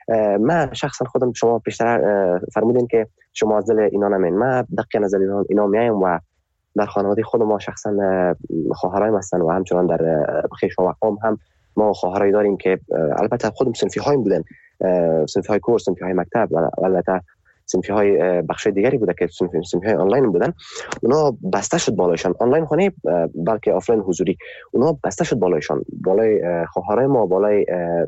من شخصا خودم، شما پیشتر فرمودین که شما از دل اینا نمین، من دقیقاً از دل اینا میایم و در خانواده خود ما شخصا خواهرای هستن و همچنان در خیش و قوم هم ما خواهرای داریم که البته خودم صنفی های بودن، صنفی های کورس، صنفی های مکتب و البته صنفی های بخش دیگری بوده که صنفی صنفی های آنلاین بودن. اونا بسته شد بالایشان، آنلاین خونه بلکه آفلاین حضوری، اونا بسته شد بالایشان، بالای خواهرای ما، بالای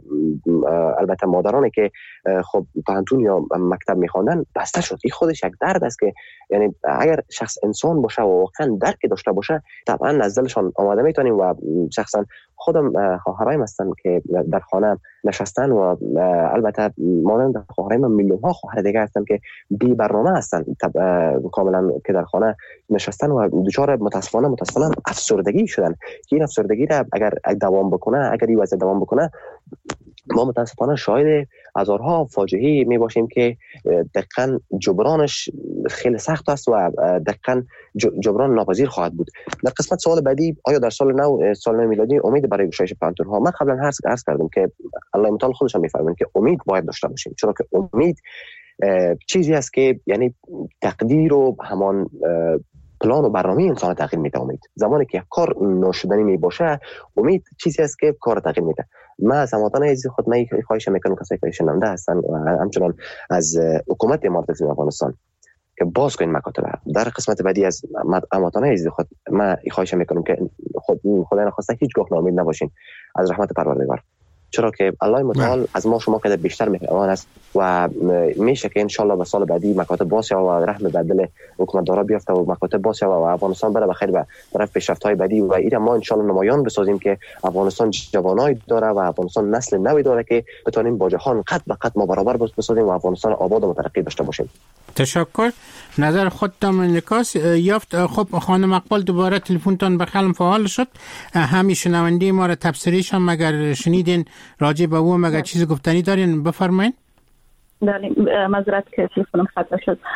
البته مادرانی که خب پانتون یا مکتب میخواندن بسته شد. این خودش یک درد است که یعنی اگر شخص انسان باشه و واقعا درک داشته باشه طبعا از دلشان آماده میتونیم. و شخصا خودم خواهرایم هستن که در خانه نشستن و البته مانند خواهرای من میلیون ها خواهر دیگه هستن که بی برنامه هستن کاملا که در خانه نشستن و دچار متاسفانه متاسفانه افسردگی شدن که این افسردگی را اگر دوام بکنه، اگر این وضع دوام بکنه، ما متاسفانه شاهد هزارها فاجعه می باشیم که دقیقاً جبرانش خیلی سخت است و دقیقاً جبران ناپذیر خواهد بود. در قسمت سوال بعدی، آیا در سال نو سال نو میلادی امید برای گشایش پانتون ها؟ من قبلا عرض عرض کردم که الله متعال خودش هم میفرمایند که امید باید داشته باشیم، چرا که امید چیزی است که یعنی تقدیر و همان پلان و برنامه انسان تغییر میده. امید زمانی که یک کار ناشدنی می باشه، امید چیزی است که کار تغییر میده. من از هموطنان عزیز خود من خواهش میکنم کسایی که شنونده هستن و همچنان از حکومت امارات اسلامی افغانستان که باز کنین مکاتب. در قسمت بعدی از هموطنان عزیز خود من خواهش میکنم که خود خدای نخواسته هیچگاه ناامید نباشین از رحمت پروردگار، چرا که الله متعال از ما شما که بیشتر مهربان است و میشه که ان شاء الله به سال بعدی مکاتب باز و رحم به دل حکومت دارا بیفته و مکاتب باز و افغانستان بره بخیر و طرف پیشرفت‌های بعدی و اینا ما ان شاء الله نمایان بسازیم که افغانستان جوانای داره و افغانستان نسل نوی داره که بتونیم با جهان قد به قد ما برابر بسازیم و افغانستان آباد و مترقی داشته باشیم. تشکر. نظر خودتان انعکاس یافت. خب خانم اقبال دوباره تلفنتون به خلم فعال شد، همین شنونده ما را تفسیرش هم مگر شنیدین راجع به او مگر چیز گفتنی دارین بفرمایید. بله معذرت که تلفنم خطا شد.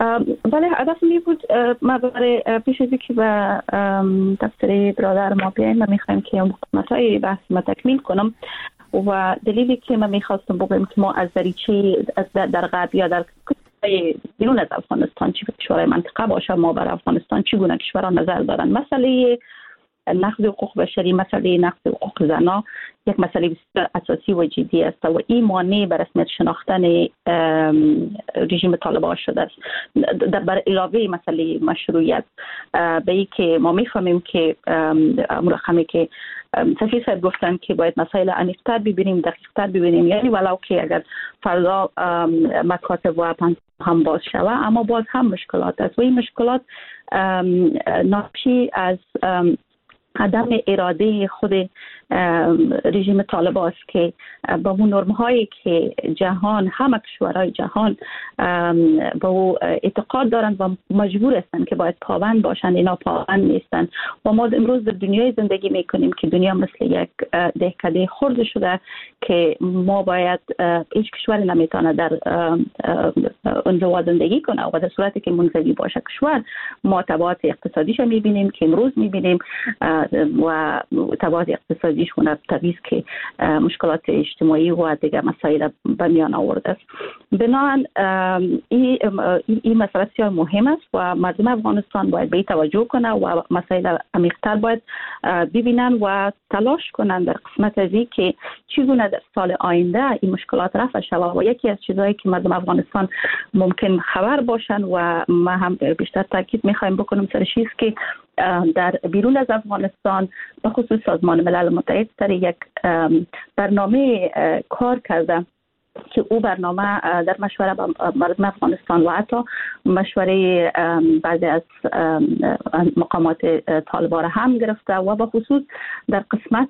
بله هدف می بود ما برای پیش از که به دفتر برادر ما بیاییم ما میخوایم که مقدمت‌های بحث ما تکمیل کنم و دلیلی که ما میخواستم بگویم که ما از دریچه در غرب یا در بیرون از افغانستان چی کشورهای منطقه باشه ما بر افغانستان چگونه کشورها نظر دارن. مسئله نقض حقوق بشری، مسئله نقض حقوق زنا یک مسئله بسیار اساسی و جدی است و این مانع بر رسمیت شناختن رژیم طالبان شده است. بر علاوه مسئله مشروعیت به این که ما میفهمیم که مرخمی که سفیر صاحب گفتن که باید مسائل عمیق‌تر ببینیم، دقیق‌تر ببینیم، یعنی ولو که اگر فردا مکاتب و پنجاه هم باز شود اما باز هم مشکلات است و این مشکلات ناشی از عدم اراده خود رژیم طالبان است که با اون نرم‌هایی که جهان همه کشورهای جهان با او اعتقاد دارند و مجبور هستند که باید پابند باشند، اینا پابند نیستند و ما امروز در دنیای زندگی میکنیم که دنیا مثل یک دهکده خرد شده که ما باید هیچ کشوری نمیتونه در انزوا زندگی کنه و در صورتی که منزوی باشه کشور ما تبعات اقتصادیش میبینیم که امروز میبینیم و تبعات اقتصادیش هنر طبیعی که مشکلات اجتماعی و دیگر مسائل به میان آورده است. بنابراین این این مسئله بسیار مهم است و مردم افغانستان باید به این توجه کنند و مسائل عمیق‌تر باید ببینن و تلاش کنند در قسمت از این که چگونه در سال آینده این مشکلات رفع شود و یکی از چیزهایی که مردم افغانستان ممکن خبر باشن و ما هم بیشتر تاکید می‌خوایم بکنیم سرش است که در بیرون از افغانستان به خصوص سازمان ملل متحد سر یک برنامه کار کرده که او برنامه در مشوره با مردم افغانستان و حتی مشوره بعضی از مقامات طالبان هم گرفته و به خصوص در قسمت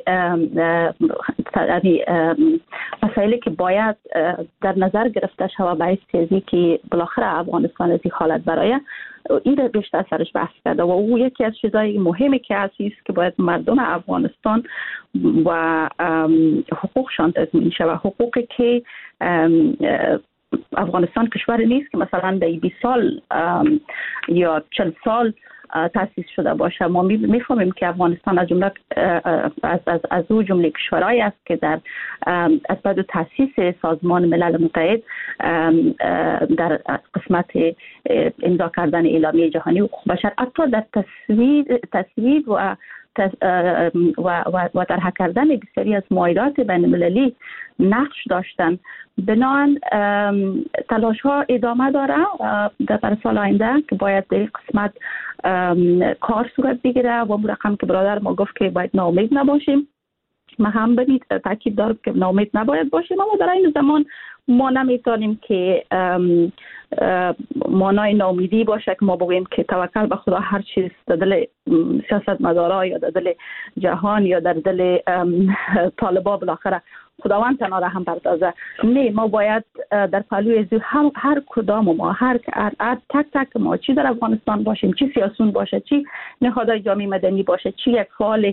مسائلی که باید در نظر گرفته شود باعث تیزی که بالاخره افغانستان از این حالت برای این را بیشتر سرش بحث کرده و او یکی از چیزهای مهمی که هستی است که باید مردم افغانستان و حقوقشان تضمین شود. حقوقی که افغانستان کشور نیست که مثلا در بیست سال یا چهل سال تأسیس شده باشه. ما میفهمیم که افغانستان از جمله از از از او جمله کشورهایی است که در از بعد تأسیس سازمان ملل متحد در قسمت امضا کردن اعلامیه جهانی حقوق بشر حتی در تصویب تصویب و و و, و طرح کردن بسیاری از معاهدات بین المللی نقش داشتن. بنابراین تلاش ها ادامه داره در سال آینده که باید در این قسمت کار صورت بگیره و اون رقم که برادر ما گفت که باید ناامید نباشیم. ما هم به تاکید دارم که ناامید نباید باشیم اما در این زمان ما نمیتونیم که مانای ناامیدی باشه که ما بگوییم که توکل به خدا هر چیز در دل سیاستمدارا یا در دل جهان یا در دل طالبان بالاخره خداوند تنها را هم پردازه. نه، ما باید در پهلوی از هم هر کدام ما هر, هر تک تک ما چی در افغانستان باشیم، چی سیاسون باشه، چی نهادهای جامعه مدنی باشه، چی یک فعال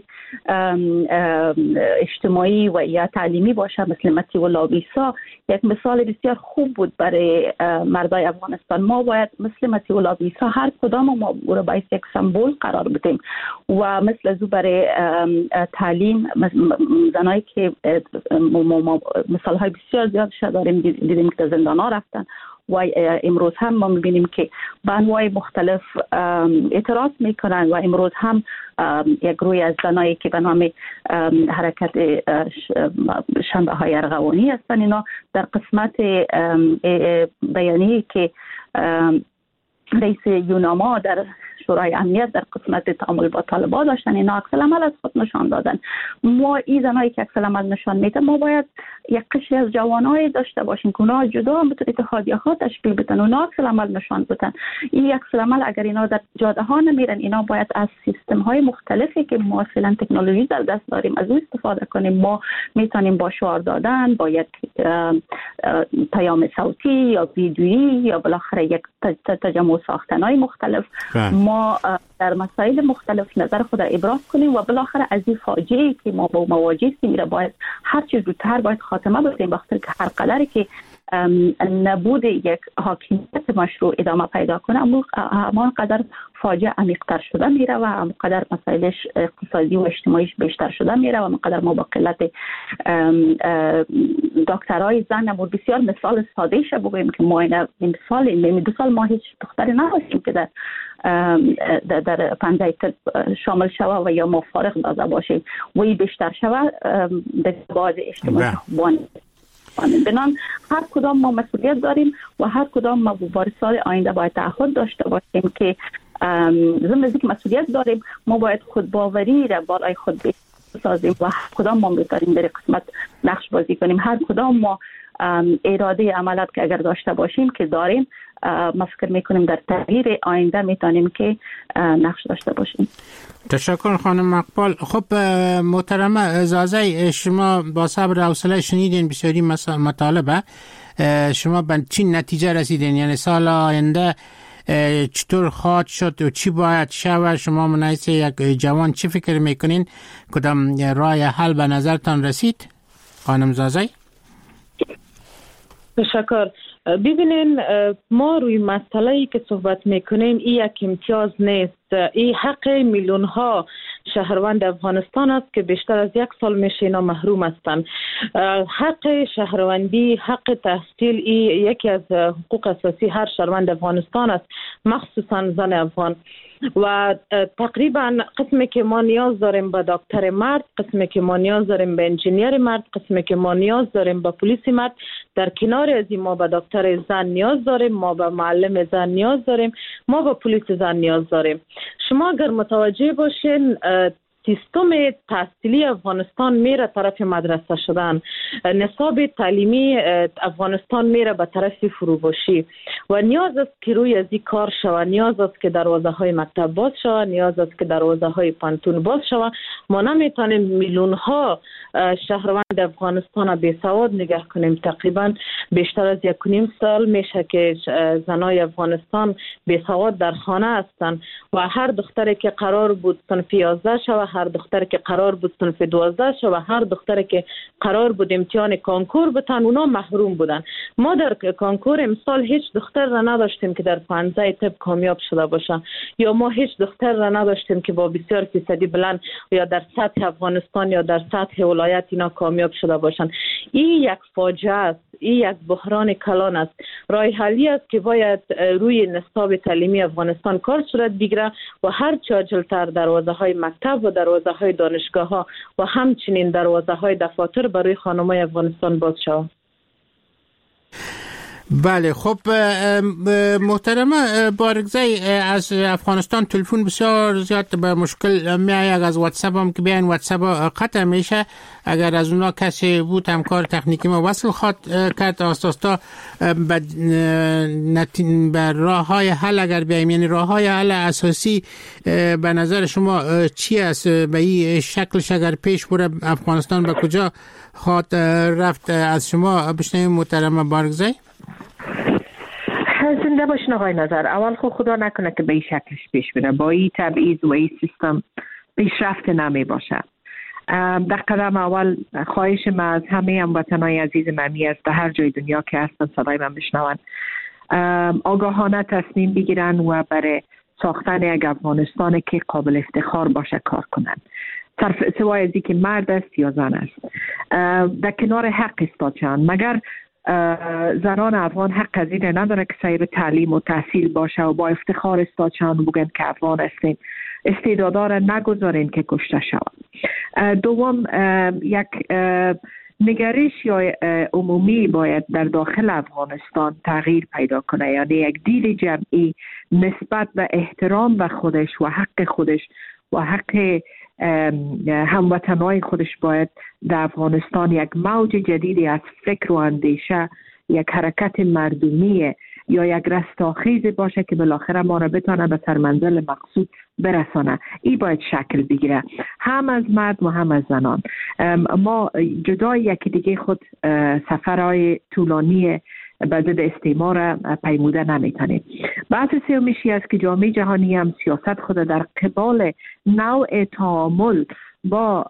اجتماعی و یا تعلیمی باشه مثل متی و لابیسا یک مثال بسیار خوب بود برای مردای افغانستان. ما باید مثل متی و لابیسا هر کدام ما رو باید یک سمبل قرار بدیم و مثل از برای تعلیم زنایی که مثال های بسیار زیاد داریم دیدیم که زندان ها رفتن و امروز هم ما میبینیم که به انواع مختلف اعتراض میکنن و امروز هم یک گروه از زنایی که به نام حرکت شنبه های ارغوانی هستن اینا در قسمت بیانیه‌ای که رئیس یوناما در شورای امنیت در قسمت تعامل با طالبان داشتن اینا عکس العمل از خود نشان دادن. ما این زنایی که عکس العمل نشان میده ما باید یک قشری از جوانای داشته باشیم که اونا جدا هم بتونه اتحادیه ها تشکیل بدن، اونا عکس العمل نشان بدن. این عکس العمل اگر اینا در جاده ها نمیرن اینا باید از سیستم های مختلفی که ما فعلا تکنولوژی در دست داریم از او استفاده کنیم. ما میتونیم با شعار دادن، با یک پیام صوتی یا ویدیویی یا بالاخره یک تجمع ساختن‌های مختلف ما در مسائل مختلف نظر خود را ابراز کنیم و بالاخره از این فاجعه‌ای که ما با مواجه هستیم را باید هر چیز زودتر باید خاتمه بدیم، بخاطر که هر قدری که نبود یک حاکمیت مشروع ادامه پیدا کنه، همان قدر فاجعه عمیق‌تر شده میره و همانقدر مسائلش اقتصادی و اجتماعیش بیشتر شده میره و همانقدر ما با قلت دکترای زن نمود. بسیار مثال ساده شه بگوییم که ما این مثال این دو سال ما هیچ دختری نداشتیم که در در, در پنجه طب شامل شوه و یا ما فارغ داده باشیم و این بیشتر شوه در بعد اجتماعی خوبان. بنان هر کدام ما مسئولیت داریم و هر کدام ما برای سال آینده باید تعهد داشته باشیم که ضمن از اینکه مسئولیت داریم ما باید خودباوری را بالای خود بسازیم و هر کدام ما میتونیم در قسمت نقش بازی کنیم. هر کدام ما اراده عملت که اگر داشته باشیم که داریم، ما فکر میکنیم در تغییر آینده میتونیم که نقش داشته باشیم. تشکر خانم مقبال. خب محترمه زازی، شما با صبر و حوصله شنیدین بسیاری مطالبه، شما به چی نتیجه رسیدین؟ یعنی سال آینده چطور خواهد شد و چی باید شود؟ شما منایسه یک جوان چی فکر میکنین؟ کدام راه حل به نظرتان رسید خانم زازی؟ تشکر. ببینین، ما روی مسئله‌ای که صحبت میکنیم این یک امتیاز نیست، این حق میلیون ها شهروند افغانستان است که بیشتر از یک سال میشه اینا محروم هستند. حق شهروندی، حق تحصیل، این یکی از حقوق اساسی هر شهروند افغانستان است، مخصوصا زن افغان. و تقریبا قسمی که ما نیاز داریم به دکتر مرد، قسمی که ما نیاز داریم به انجینیر مرد، قسمی که ما نیاز داریم به پلیس مرد، در کنار از این ما به دکتر زن نیاز داریم، ما به معلم زن نیاز داریم، ما به پلیس زن نیاز داریم. شما اگر متوجه باشین سیستم تحصیلی افغانستان میره طرف مدرسه شدن، نصاب تعلیمی افغانستان میره به طرف فروپاشی و نیاز است که روی از این کار شود، نیاز است که دروازه های مکتب باز شود، نیاز است که دروازه های پانتون باز شود. ما نمیتونیم میلیون ها شهروند افغانستان بی سواد نگه کنیم. تقریبا بیشتر از یک و نیم سال میشه که زنای افغانستان بی سواد در خانه هستند و هر دختری که قرار بود صنف یازده شود، هر دختری که قرار بود صنف دوازده شود، هر دختری که قرار بود امتحان کانکور بتن، اونا محروم بودن. ما در کانکور امسال هیچ دختر را نداشتیم که در پانزده طب کامیاب شده باشه، یا ما هیچ دختر را نداشتیم که با بسیار فیصدی بلند یا در سطح افغانستان یا در سطح ولایت اینا کامیاب شده باشند. این یک فاجعه است، این یک بحران کلان است. راه حلی است که باید روی نصاب تعلیمی افغانستان کار صورت بگیره و هر چه عاجل‌تر دروازه های مکتب و دروازه های دانشگاه ها و همچنین دروازه های دفاتر برای خانم‌های افغانستان باز شود. بله، خب محترمه بارگزی، از افغانستان تلفن بسیار زیاد به مشکل میآید. از واتساپ هم که بیاین واتساپ قطع میشه. اگر از اونا کسی بود همکار تکنیکی ما وصل خواد کرد آستاستا به راه های حل اگر بیایم، یعنی راه های حل اساسی به نظر شما چی است؟ به این شکلش اگر پیش بره افغانستان به کجا خواد رفت؟ از شما بشنویم محترمه بارگزی. زنده باشین آقای نظر. اول خود خدا نکنه که به این شکلش پیش بره، با این تبعیض و این سیستم پیشرفت نمی باشه. در قدم اول خواهش من از همه هموطنان عزیز ممی است در هر جای دنیا که هستن صدای من بشنون، آگاهانه تصمیم بگیرن و برای ساختن یک افغانستان که قابل افتخار باشه کار کنن، سوای از این که مرد است یا زن است. در کنار حق استادشان، مگر زنان افغان حق از این نداره که سیر تعلیم و تحصیل باشه و با افتخار استادشان بگن که افغان هستیم؟ استعدادا را نگذارین که کشته شود. دوم، یک نگرش یا عمومی باید در داخل افغانستان تغییر پیدا کنه، یعنی یک دید جمعی نسبت به احترام به خودش و حق خودش و حق هموطنهای خودش باید در افغانستان یک موج جدیدی از فکر و اندیشه، یک حرکت مردمی یا یک رستاخیز باشه که بالاخره ما را بتونه به سرمنزل مقصود برسانه. این باید شکل بگیره، هم از مرد و هم از زنان. ما جدای یکی دیگه خود سفرهای طولانی به ضد استعمار پیموده نمیتونیم. بحث سومیشی است که جامعه جهانی هم سیاست خود در قبال نوع تعامل با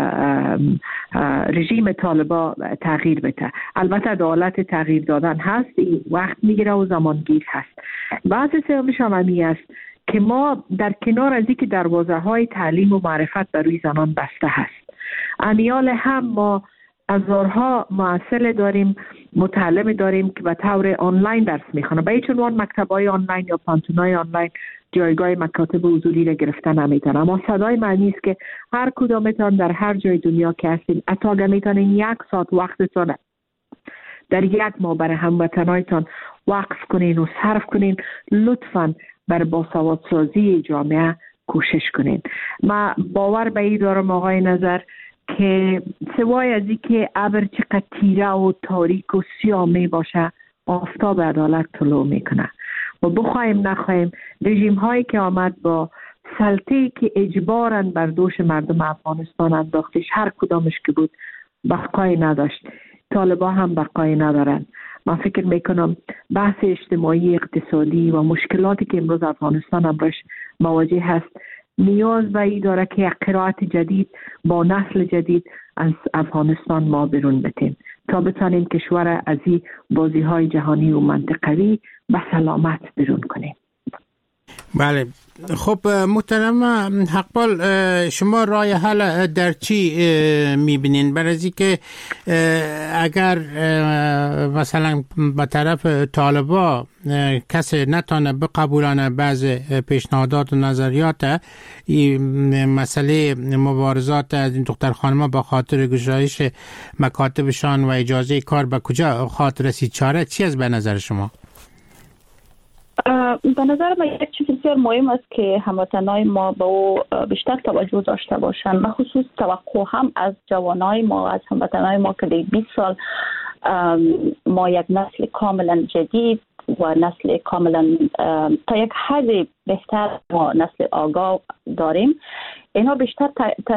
رژیم طالبا تغییر بده. البته عدالت تغییر دادن هست، این وقت میگیره و زمانگیر هست. بحث سومش هم همی است که ما در کنار از اینکه دروازه های تعلیم و معرفت بر روی زنان بسته هست، امیال هم ما هزارها معسل داریم، متعلم داریم که به طور آنلاین درس میخوانه. به هیچ عنوان مکتبای آنلاین یا پانتونای آنلاین جایگاه مکاتب حضوری را گرفتن نمیتونه. اما صدای معنی است که هر کدامتان در هر جای دنیا که هستین، حتی اگر میتونین یک ساعت وقتتان در یک ماه برای هموطنایتان وقف کنین و صرف کنین، لطفاً بر باسوادسازی جامعه کوشش کنین. ما باور به این دارم آقای نظر که سوای از این که ابر چقدر تیره و تاریک و سیاه می باشه، آفتاب عدالت طلوع میکنه و بخوایم نخوایم رژیم هایی که آمد با سلطه‌ای که اجباراً بر دوش مردم افغانستان انداختش، هر کدامش که بود بقای نداشت. طالبا هم بقای ندارن. من فکر میکنم بحث اجتماعی، اقتصادی و مشکلاتی که امروز افغانستان امروز مواجه هست نیاز به این داره که یک قرائت جدید با نسل جدید از افغانستان ما بیرون بتیم تا بتانیم کشور از این بازی های جهانی و منطقوی به سلامت بیرون کنیم. بله، خب محترم حقبال، شما راه حل در چی میبینین؟ برای از که اگر مثلا به طرف طالبا کسی نتانه بقبولانه بعض پیشنهادات و نظریات، این مسئله مبارزات از این دختر خانم‌ها با خاطر گشایش مکاتبشان و اجازه کار به کجا خاطر رسید؟ چاره چی از به نظر شما؟ به نظر من یک چیز بسیار مهم است که هموطنای ما به او بیشتر توجه داشته باشند. به خصوص توقع هم از جوانای ما، از هموطنای ما که در بیست سال ما یک نسل کاملا جدید و نسل کاملا تا یک حد بهتر ما نسل آگاه داریم، اینا بیشتر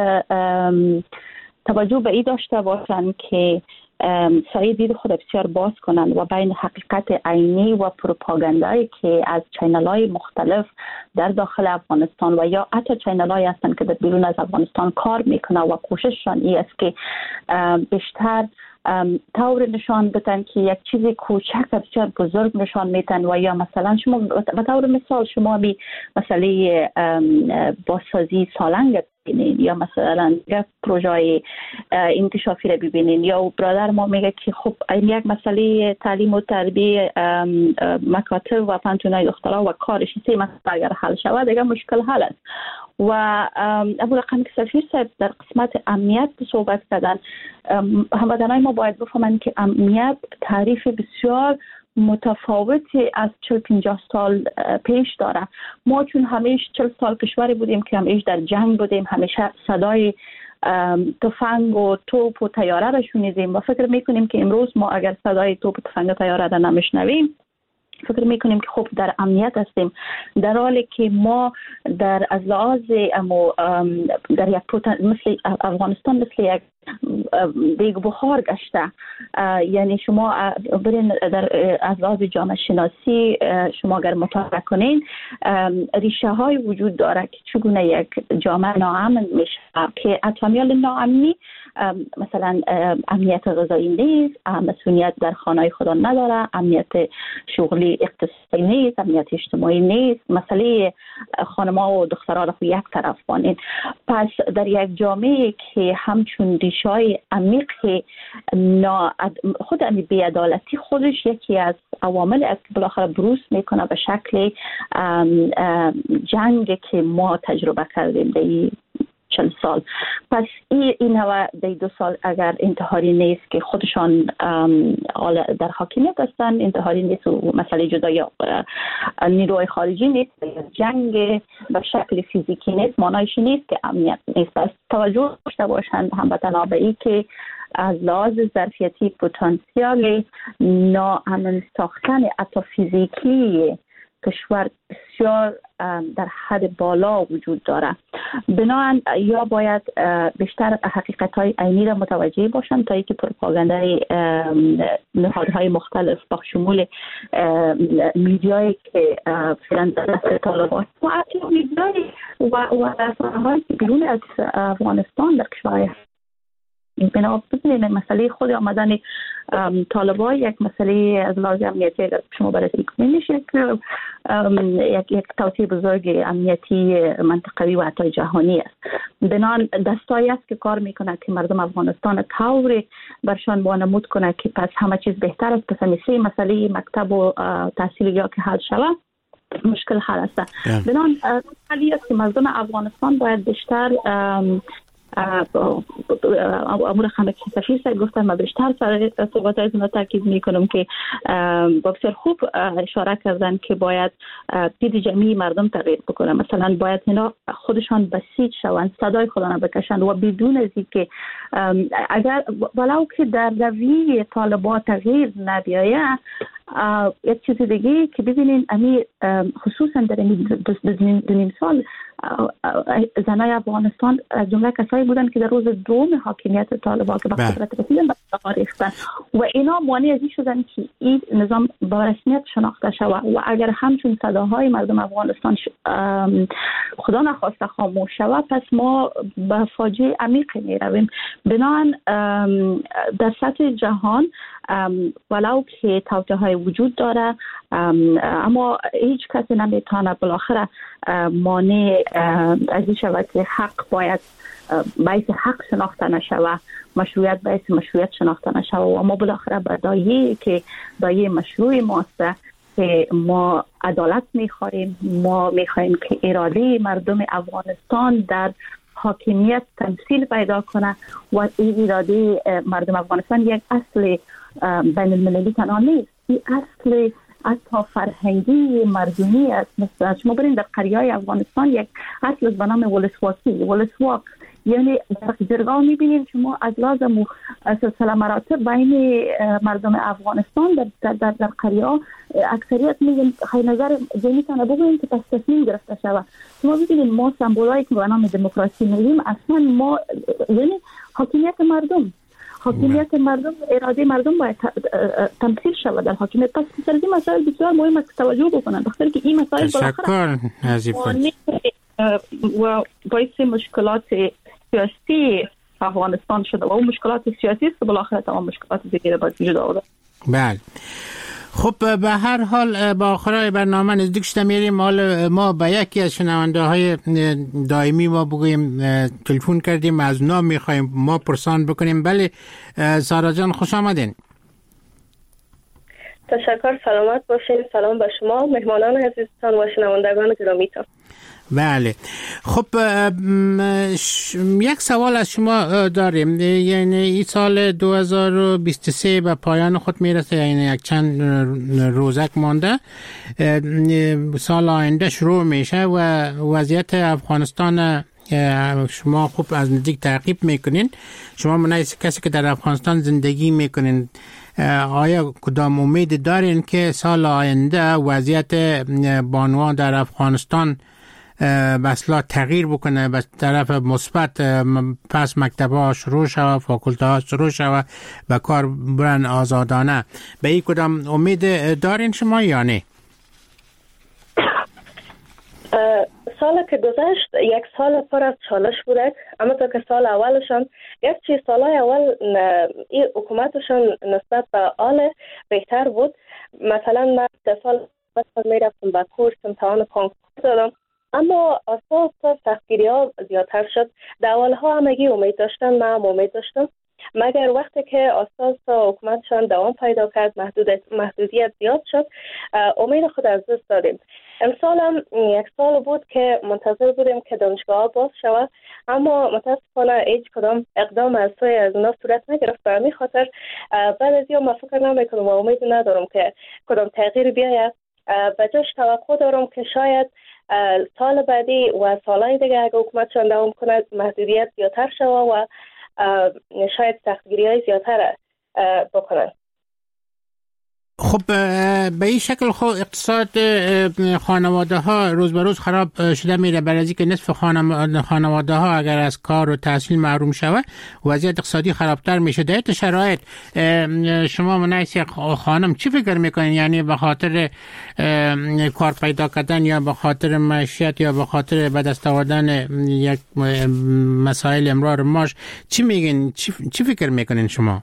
توجه به این داشته باشند که سایه دید خود بسیار باز کنند و بین حقیقت عینی و پروپاگاندایی که از چینل های مختلف در داخل افغانستان و یا حتی چینل هایی هستند که در بیرون از افغانستان کار میکنه و کوشششان این است که بیشتر طور نشان بدن که یک چیز کوچک بسیار بزرگ نشان میتن و یا مثلا شما به طور مثال شما بی مسئله بازسازی سالنگ ببینین یا مثلا یک پروژه انکشافی رو ببینین یا برادر ما میگه که خب این یک مسئله تعلیم و تربیه مکاتب و پانتونای دخترها و کارش سه مسئله اگر حل شود دیگه مشکل حل است. و ابوالقاسم سفیر صاحب در قسمت امنیت صحبت کردن. هموطنان ما باید بفهمند که امنیت تعریف بسیار متفاوتی از چهل پنجاه سال پیش داره. ما چون همیشه چهل سال کشوری بودیم که همیشه در جنگ بودیم، همیشه صدای تفنگ و توپ و تیاره را شنیدیم و فکر میکنیم که امروز ما اگر صدای توپ و تفنگ و تیاره را نمیشنویم فکر میکنیم که خب در امنیت هستیم، در حالی که ما در از لحاظ در یک مثل افغانستان مثل یک دیگ بخار گشته. یعنی شما برین در از لحاظ جامعه شناسی شما اگر مطالعه کنین ریشه های وجود داره که چگونه یک جامعه ناامن میشه که اطلامیال ناامنی مثلا امنیت غذایی نیست، مسئولیت در خانه خدا نداره، امنیت شغلی اقتصادی نیست، امنیت اجتماعی نیست، مسئله خانم‌ها و دخترها رو یک طرف بانین. پس در یک جامعه که همچون ریشه‌های عمیق خود امی بی‌عدالتی خودش یکی از عوامل است که بالاخره بروز میکنه به شکل جنگ که ما تجربه کردیم در چند سال. پس این این نوع دو سال اگر انتحاری نیست که خودشان در حاکمیت هستن، انتحاری نیست و مسئله جدا یا نیروی خارجی نیست، جنگ به شکل فیزیکی نیست، معنایش نیست که امنیت نیست. پس توجه داشته باشند هموطنان به این که از لحاظ ظرفیتی پتانسیل ناامن ساختن حتی فیزیکی کشور بسیار در حد بالا وجود داره. بنابراین یا باید بیشتر حقیقت‌های عینی را متوجه باشند تا اینکه پروپاگاندای نهادهای مختلف با شمول میدیایی که فعلا در دست طالبان و حتی میدیایی و رسانه‌هایی که بیرون از افغانستان در کشورهای بنا ببینید مسئله خود آمدن طالبان یک مسئله از لحاظ امنیتی اگر شما بررسی کنید میشه که یک یک توطئه بزرگ امنیتی منطقوی و حتی جهانی است. بنابراین دستایی است که کار میکنه که مردم افغانستان طوری برشان وانمود کنه که پس همه چیز بهتر است، پس همیشه مسئله مکتب و تحصیل یا که حل شود مشکل حل است. بنابراین مسئله است که مردم افغانستان باید بیشتر امور خانه سفیر سر گفتن ما بیشتر سر صحبت هایتون را تاکید میکنم که با بسیار خوب اشاره کردن که باید دید جمعی مردم تغییر بکنه. مثلا باید اینا خودشان بسیج شوند، صدای خودشان بکشند و بدون از اینکه اگر ولو که در روی طالبان تغییر نبیاید یک چیز دیگه که ببینین امی خصوصا در این دو نیم سال زنای افغانستان از جمله کسایی بودن که در روز دوم حاکمیت طالبان که به قدرت رسیدن به افتخار ریختن و اینا مانع از این شدن که این نظام با رسمیت شناخته شود و اگر همچون صداهای مردم افغانستان خدا نخواسته خاموش شود پس ما به فاجعه عمیق می رویم. بنابراین در سطح جهان ولو که توطئه های وجود داره اما هیچ کسی نمیتونه بالاخره مانع از این شود که حق باید باعث حق شناخته نشود، مشروعیت باعث مشروعیت شناخته نشود و ما بالاخره به دایه که دایه مشروع ماست که ما عدالت میخواهیم، ما میخواهیم که اراده مردم افغانستان در حاکمیت تمثیل پیدا کنه و این اراده مردم افغانستان یک اصل بین المللی تنها نیست، این اصل حتی فرهنگی مردمی است. مثلا شما برین در قریه‌های افغانستان یک اصل به نام ولسواکی، ولسواک یعنی در جرگاه میبینیم شما از لازم و سلسله مراتب بین مردم افغانستان در در در, در قریه‌ها اکثریت میگن خیلی نظر جنیتانه بگوییم که پس تصمیم گرفته شود. شما ببینید ما سمبولایی که به نام دموکراسی میگیم اصلا ما یعنی حاکمیت مردم حاکمیت مردم اراده مردم باید تمثیل شود در حاکمیت. پس این مسائل بسیار مهم است که توجه بکنند بخاطر که این مسائل بالاخره و باعث مشکلات سیاسی افغانستان شده و اون مشکلات سیاسی است که بالاخره تمام مشکلات دیگه باید وجود آورده. بله خب به هر حال با آخرای برنامه نزدیک شده میریم. حال ما به یکی از شنونده های دائمی ما بگوییم تلفن کردیم، از اونا میخوایم ما پرسان بکنیم. بله سارا جان خوش آمدین. تشکر، سلامت باشین. سلام به شما مهمانان عزیزتان و شنوندگان گرامیتان. بله خب یک سوال از شما داریم. یعنی این سال دو هزار و بیست و سه به پایان خود میرسه، یعنی یک چند روزک مانده، سال آینده شروع میشه و وضعیت افغانستان شما خوب از نزدیک تعقیب میکنین. شما منای کسی که در افغانستان زندگی میکنین، آیا کدام امید دارین که سال آینده وضعیت بانوان در افغانستان بسلا تغییر بکنه به طرف مثبت، پس مکتب ها شروع شود، فاکولته ها شروع شود و کار برن آزادانه؟ به این کدام امید دارین شما یا نه؟ سال که گذشت یک سال پر از چالش بوده، اما تا که سال اولشان یک چیز سالهای اول این حکومتشان نسبت به آل بهتر بود. مثلا من در سال می رفتم به کورس امتحان کنکور دادم، اما اساس سختگیری ها زیادتر شد. در اول ها همگی امید داشتن، من هم امید داشتم، مگر وقتی که اساس حکومتشان دوام پیدا کرد، محدودیت محدودیت زیاد شد، امید خود از دست دادیم. امسال هم یک سال بود که منتظر بودیم که دانشگاه باز شود، اما متاسفانه هیچ کدام اقدام از سوی از اونا صورت نگرفت. به همین خاطر بعد از این ما فکر نمیکنم و امید ندارم که کدام تغییر بیاید. به جاش توقع دارم که شاید سال بعدی و سالهای دیگه اگه حکومتشان دوام کند محدودیت زیادتر شود و شاید سختگیری های زیادتر بکنند. خب به این شکل خب اقتصاد خانواده ها روز به روز خراب شده میره، برای اینکه نصف خانواده ها اگر از کار و تحصیل محروم شود وضعیت اقتصادی خرابتر میشه. در این شرایط شما منعکس یک خانم چی فکر میکنین؟ یعنی به خاطر کار پیدا کردن یا به خاطر معیشت یا به خاطر به دست آوردن یک مسائل امرار ماش چی میگین؟ چی فکر میکنین شما؟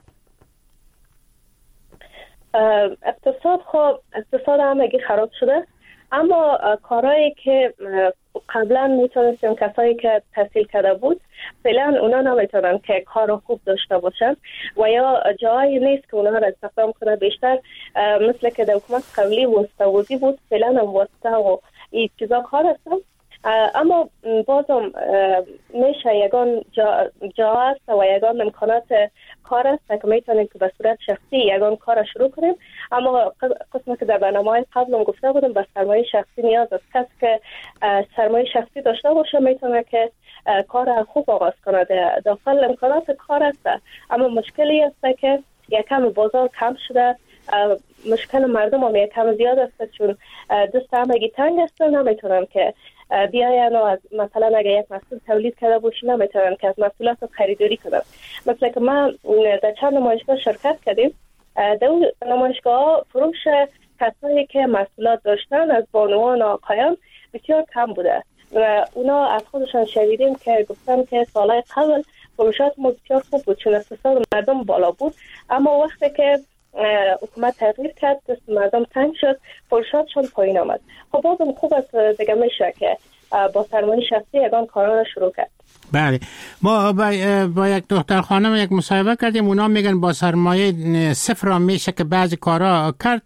اقتصاد خب اقتصاد همگی خراب شده، اما کارهایی که قبلا میتونستیم کسایی که تحصیل کرده بود فعلا اونا نمیتونن که کار خوب داشته باشن و یا جایی نیست که اونا را استخدام کنه. بیشتر مثل که در حکومت قبلی واسطه‌وزی بود، فعلا هم واسطه و این چیزا کار هستن. اما بازم میشه یگان جا, جا است و یگان امکانات کار است که میتونیم که به صورت شخصی یگان کار شروع کنیم. اما قسمی که در برنامه قبلم گفته بودم به سرمایه شخصی نیاز است. کسی که سرمایه شخصی داشته باشه میتونه که کار خوب آغاز کنه. داخل امکانات کار است، اما مشکلی است که یکم بازار کم شده، مشکل مردم هم یکم زیاد است چون دست همگی تنگ است، نمیتونن که بیاین و از مثلا اگر یک محصول تولید کرده باشی نمیتونن که از محصولات خریداری کنن. مثلا که ما در چند نمایشگاه شرکت کردیم، در اون نمایشگاه فروش کسایی که محصولات داشتن از بانوان و آقایان بسیار کم بوده و اونا از خودشان شنیدیم که گفتن که سالهای قبل فروشات ما بسیار خوب بود چون اقتصاد مردم بالا بود، اما وقتی که حکومت تغییر کرد دست مردم تنگ شد، فروشاتشون پایین آمد. خب بازم خوب است دیگه میشه که با سرمایه شخصی یگان کارا را شروع کرد. بله، ما با, با یک دختر خانم یک مصاحبه کردیم، اونا میگن با سرمایه صفر هم میشه که بعضی کارا کرد.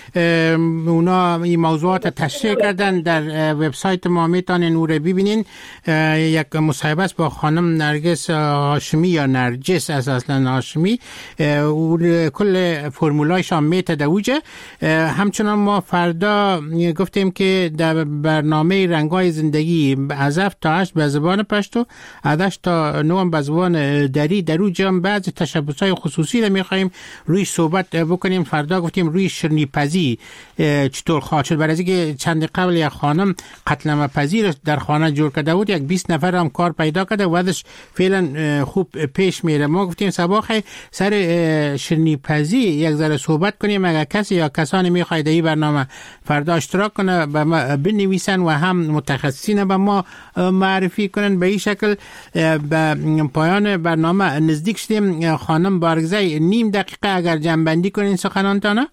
اونا این موضوعات تشریح کردن، در وبسایت ما میتونین او رو ببینین. یک مصاحبه است با خانم نرگس هاشمی یا نرجس اصلا هاشمی، او کل فرمولایش هم میته در اوجه. همچنان ما فردا گفتیم که در برنامه رنگای زندگی از هفت تا هشت به زبان پشتو، از هشت تا نه به زبان دری، در اوجه هم بعضی تشبس‌های خصوصی رو میخوایم روی صحبت بکنیم. فردا گفتیم روی شیرینی پزی چطور خواهد شد، برای اینکه چند قبل یک خانم قطعنامه پذیر در خانه جور کرده بود، یک بیست نفر هم کار پیدا کرده و ازش فعلا خوب پیش میره. ما گفتیم صباح سر شیرینی پزی یک ذره صحبت کنیم، اگر کسی یا کسانی میخواید این برنامه فردا اشتراک کنه به ما بنویسن و هم متخصصین به ما معرفی کنن. به این شکل به پایان برنامه نزدیک شدیم. خانم بارگزی نیم دقیقه اگر جنبندی کنین سخنانتانه.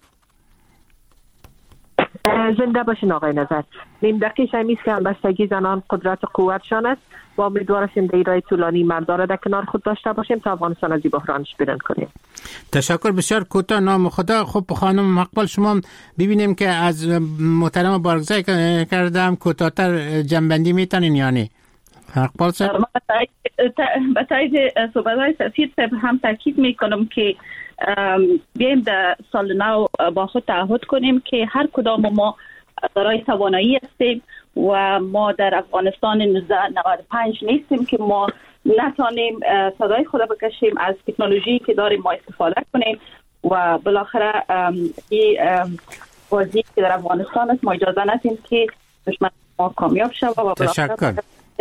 زنده باشین آقای نظر. نیم دقیقه شمیست که همبستگی زنان قدرت قوتشان است و امیدوار هستیم در ایرای طولانی مرداره در کنار خود داشته باشیم تا افغانستان از این بحرانش بیرون کنیم. تشکر بسیار. کوتاه نام خدا. خب خانم مقبل شما ببینیم که از محترم بارگزی کردم کوتاه‌تر جنبندی میتونین یا نه؟ مقبل صاحب به تایید صحبت‌های سفیر صاحب هم تاکید میکنم که بیایم در سال نو با خود تعهد کنیم که هر کدام ما دارای توانایی هستیم و ما در افغانستان نوزده نود و پنج نیستیم که ما نتانیم صدای خود بکشیم، از تکنولوژی که داریم ما استفاده کنیم و بالاخره این وضعیتی که در افغانستان است ما اجازه ندیم که دشمن ما کامیاب شود و بالاخره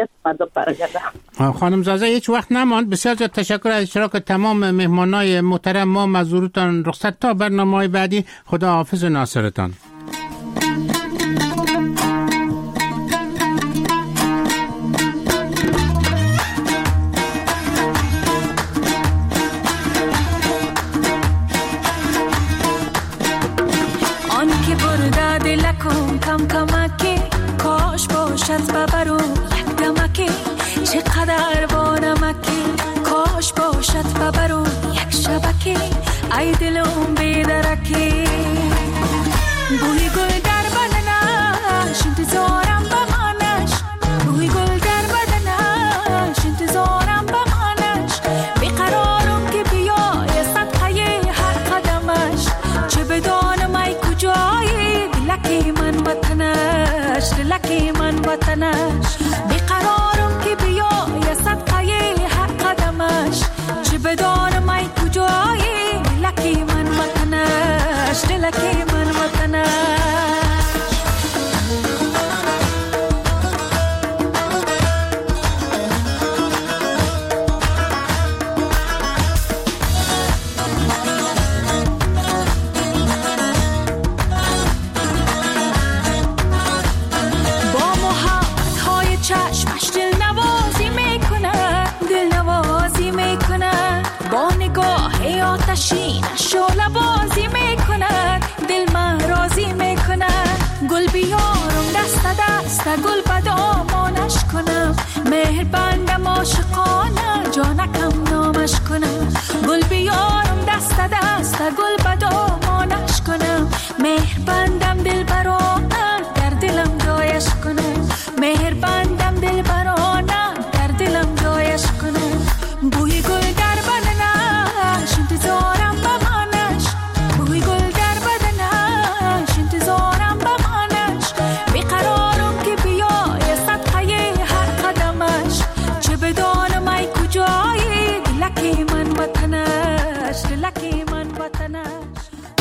خانم زازه هیچ وقت نماند. بسیار زیاد تشکر از اشتراک تمام مهمانای محترم. ما مزورتان رخصت تا برنامه‌های بعدی. خدا حافظ ناصرتان. آن که برده دلکم کم کمکی کاش باشد ببرو دمکی چقدر با نمکی کاش باشد ببرو یک شبکی ای دلم بیدرکی بوی گل در بدنش انتظارم بمانش بوی گل در بدنش انتظارم بمانش بیقرارم که بیای صدقه هر قدمش چه بدانم ای کجایی دلکی من وطنش دلکی من وطنش بیقرارم که بیای صدقه هر قدمش چه بدانم ای کجایی دلکی من وطنش دلکی من تلاش کنم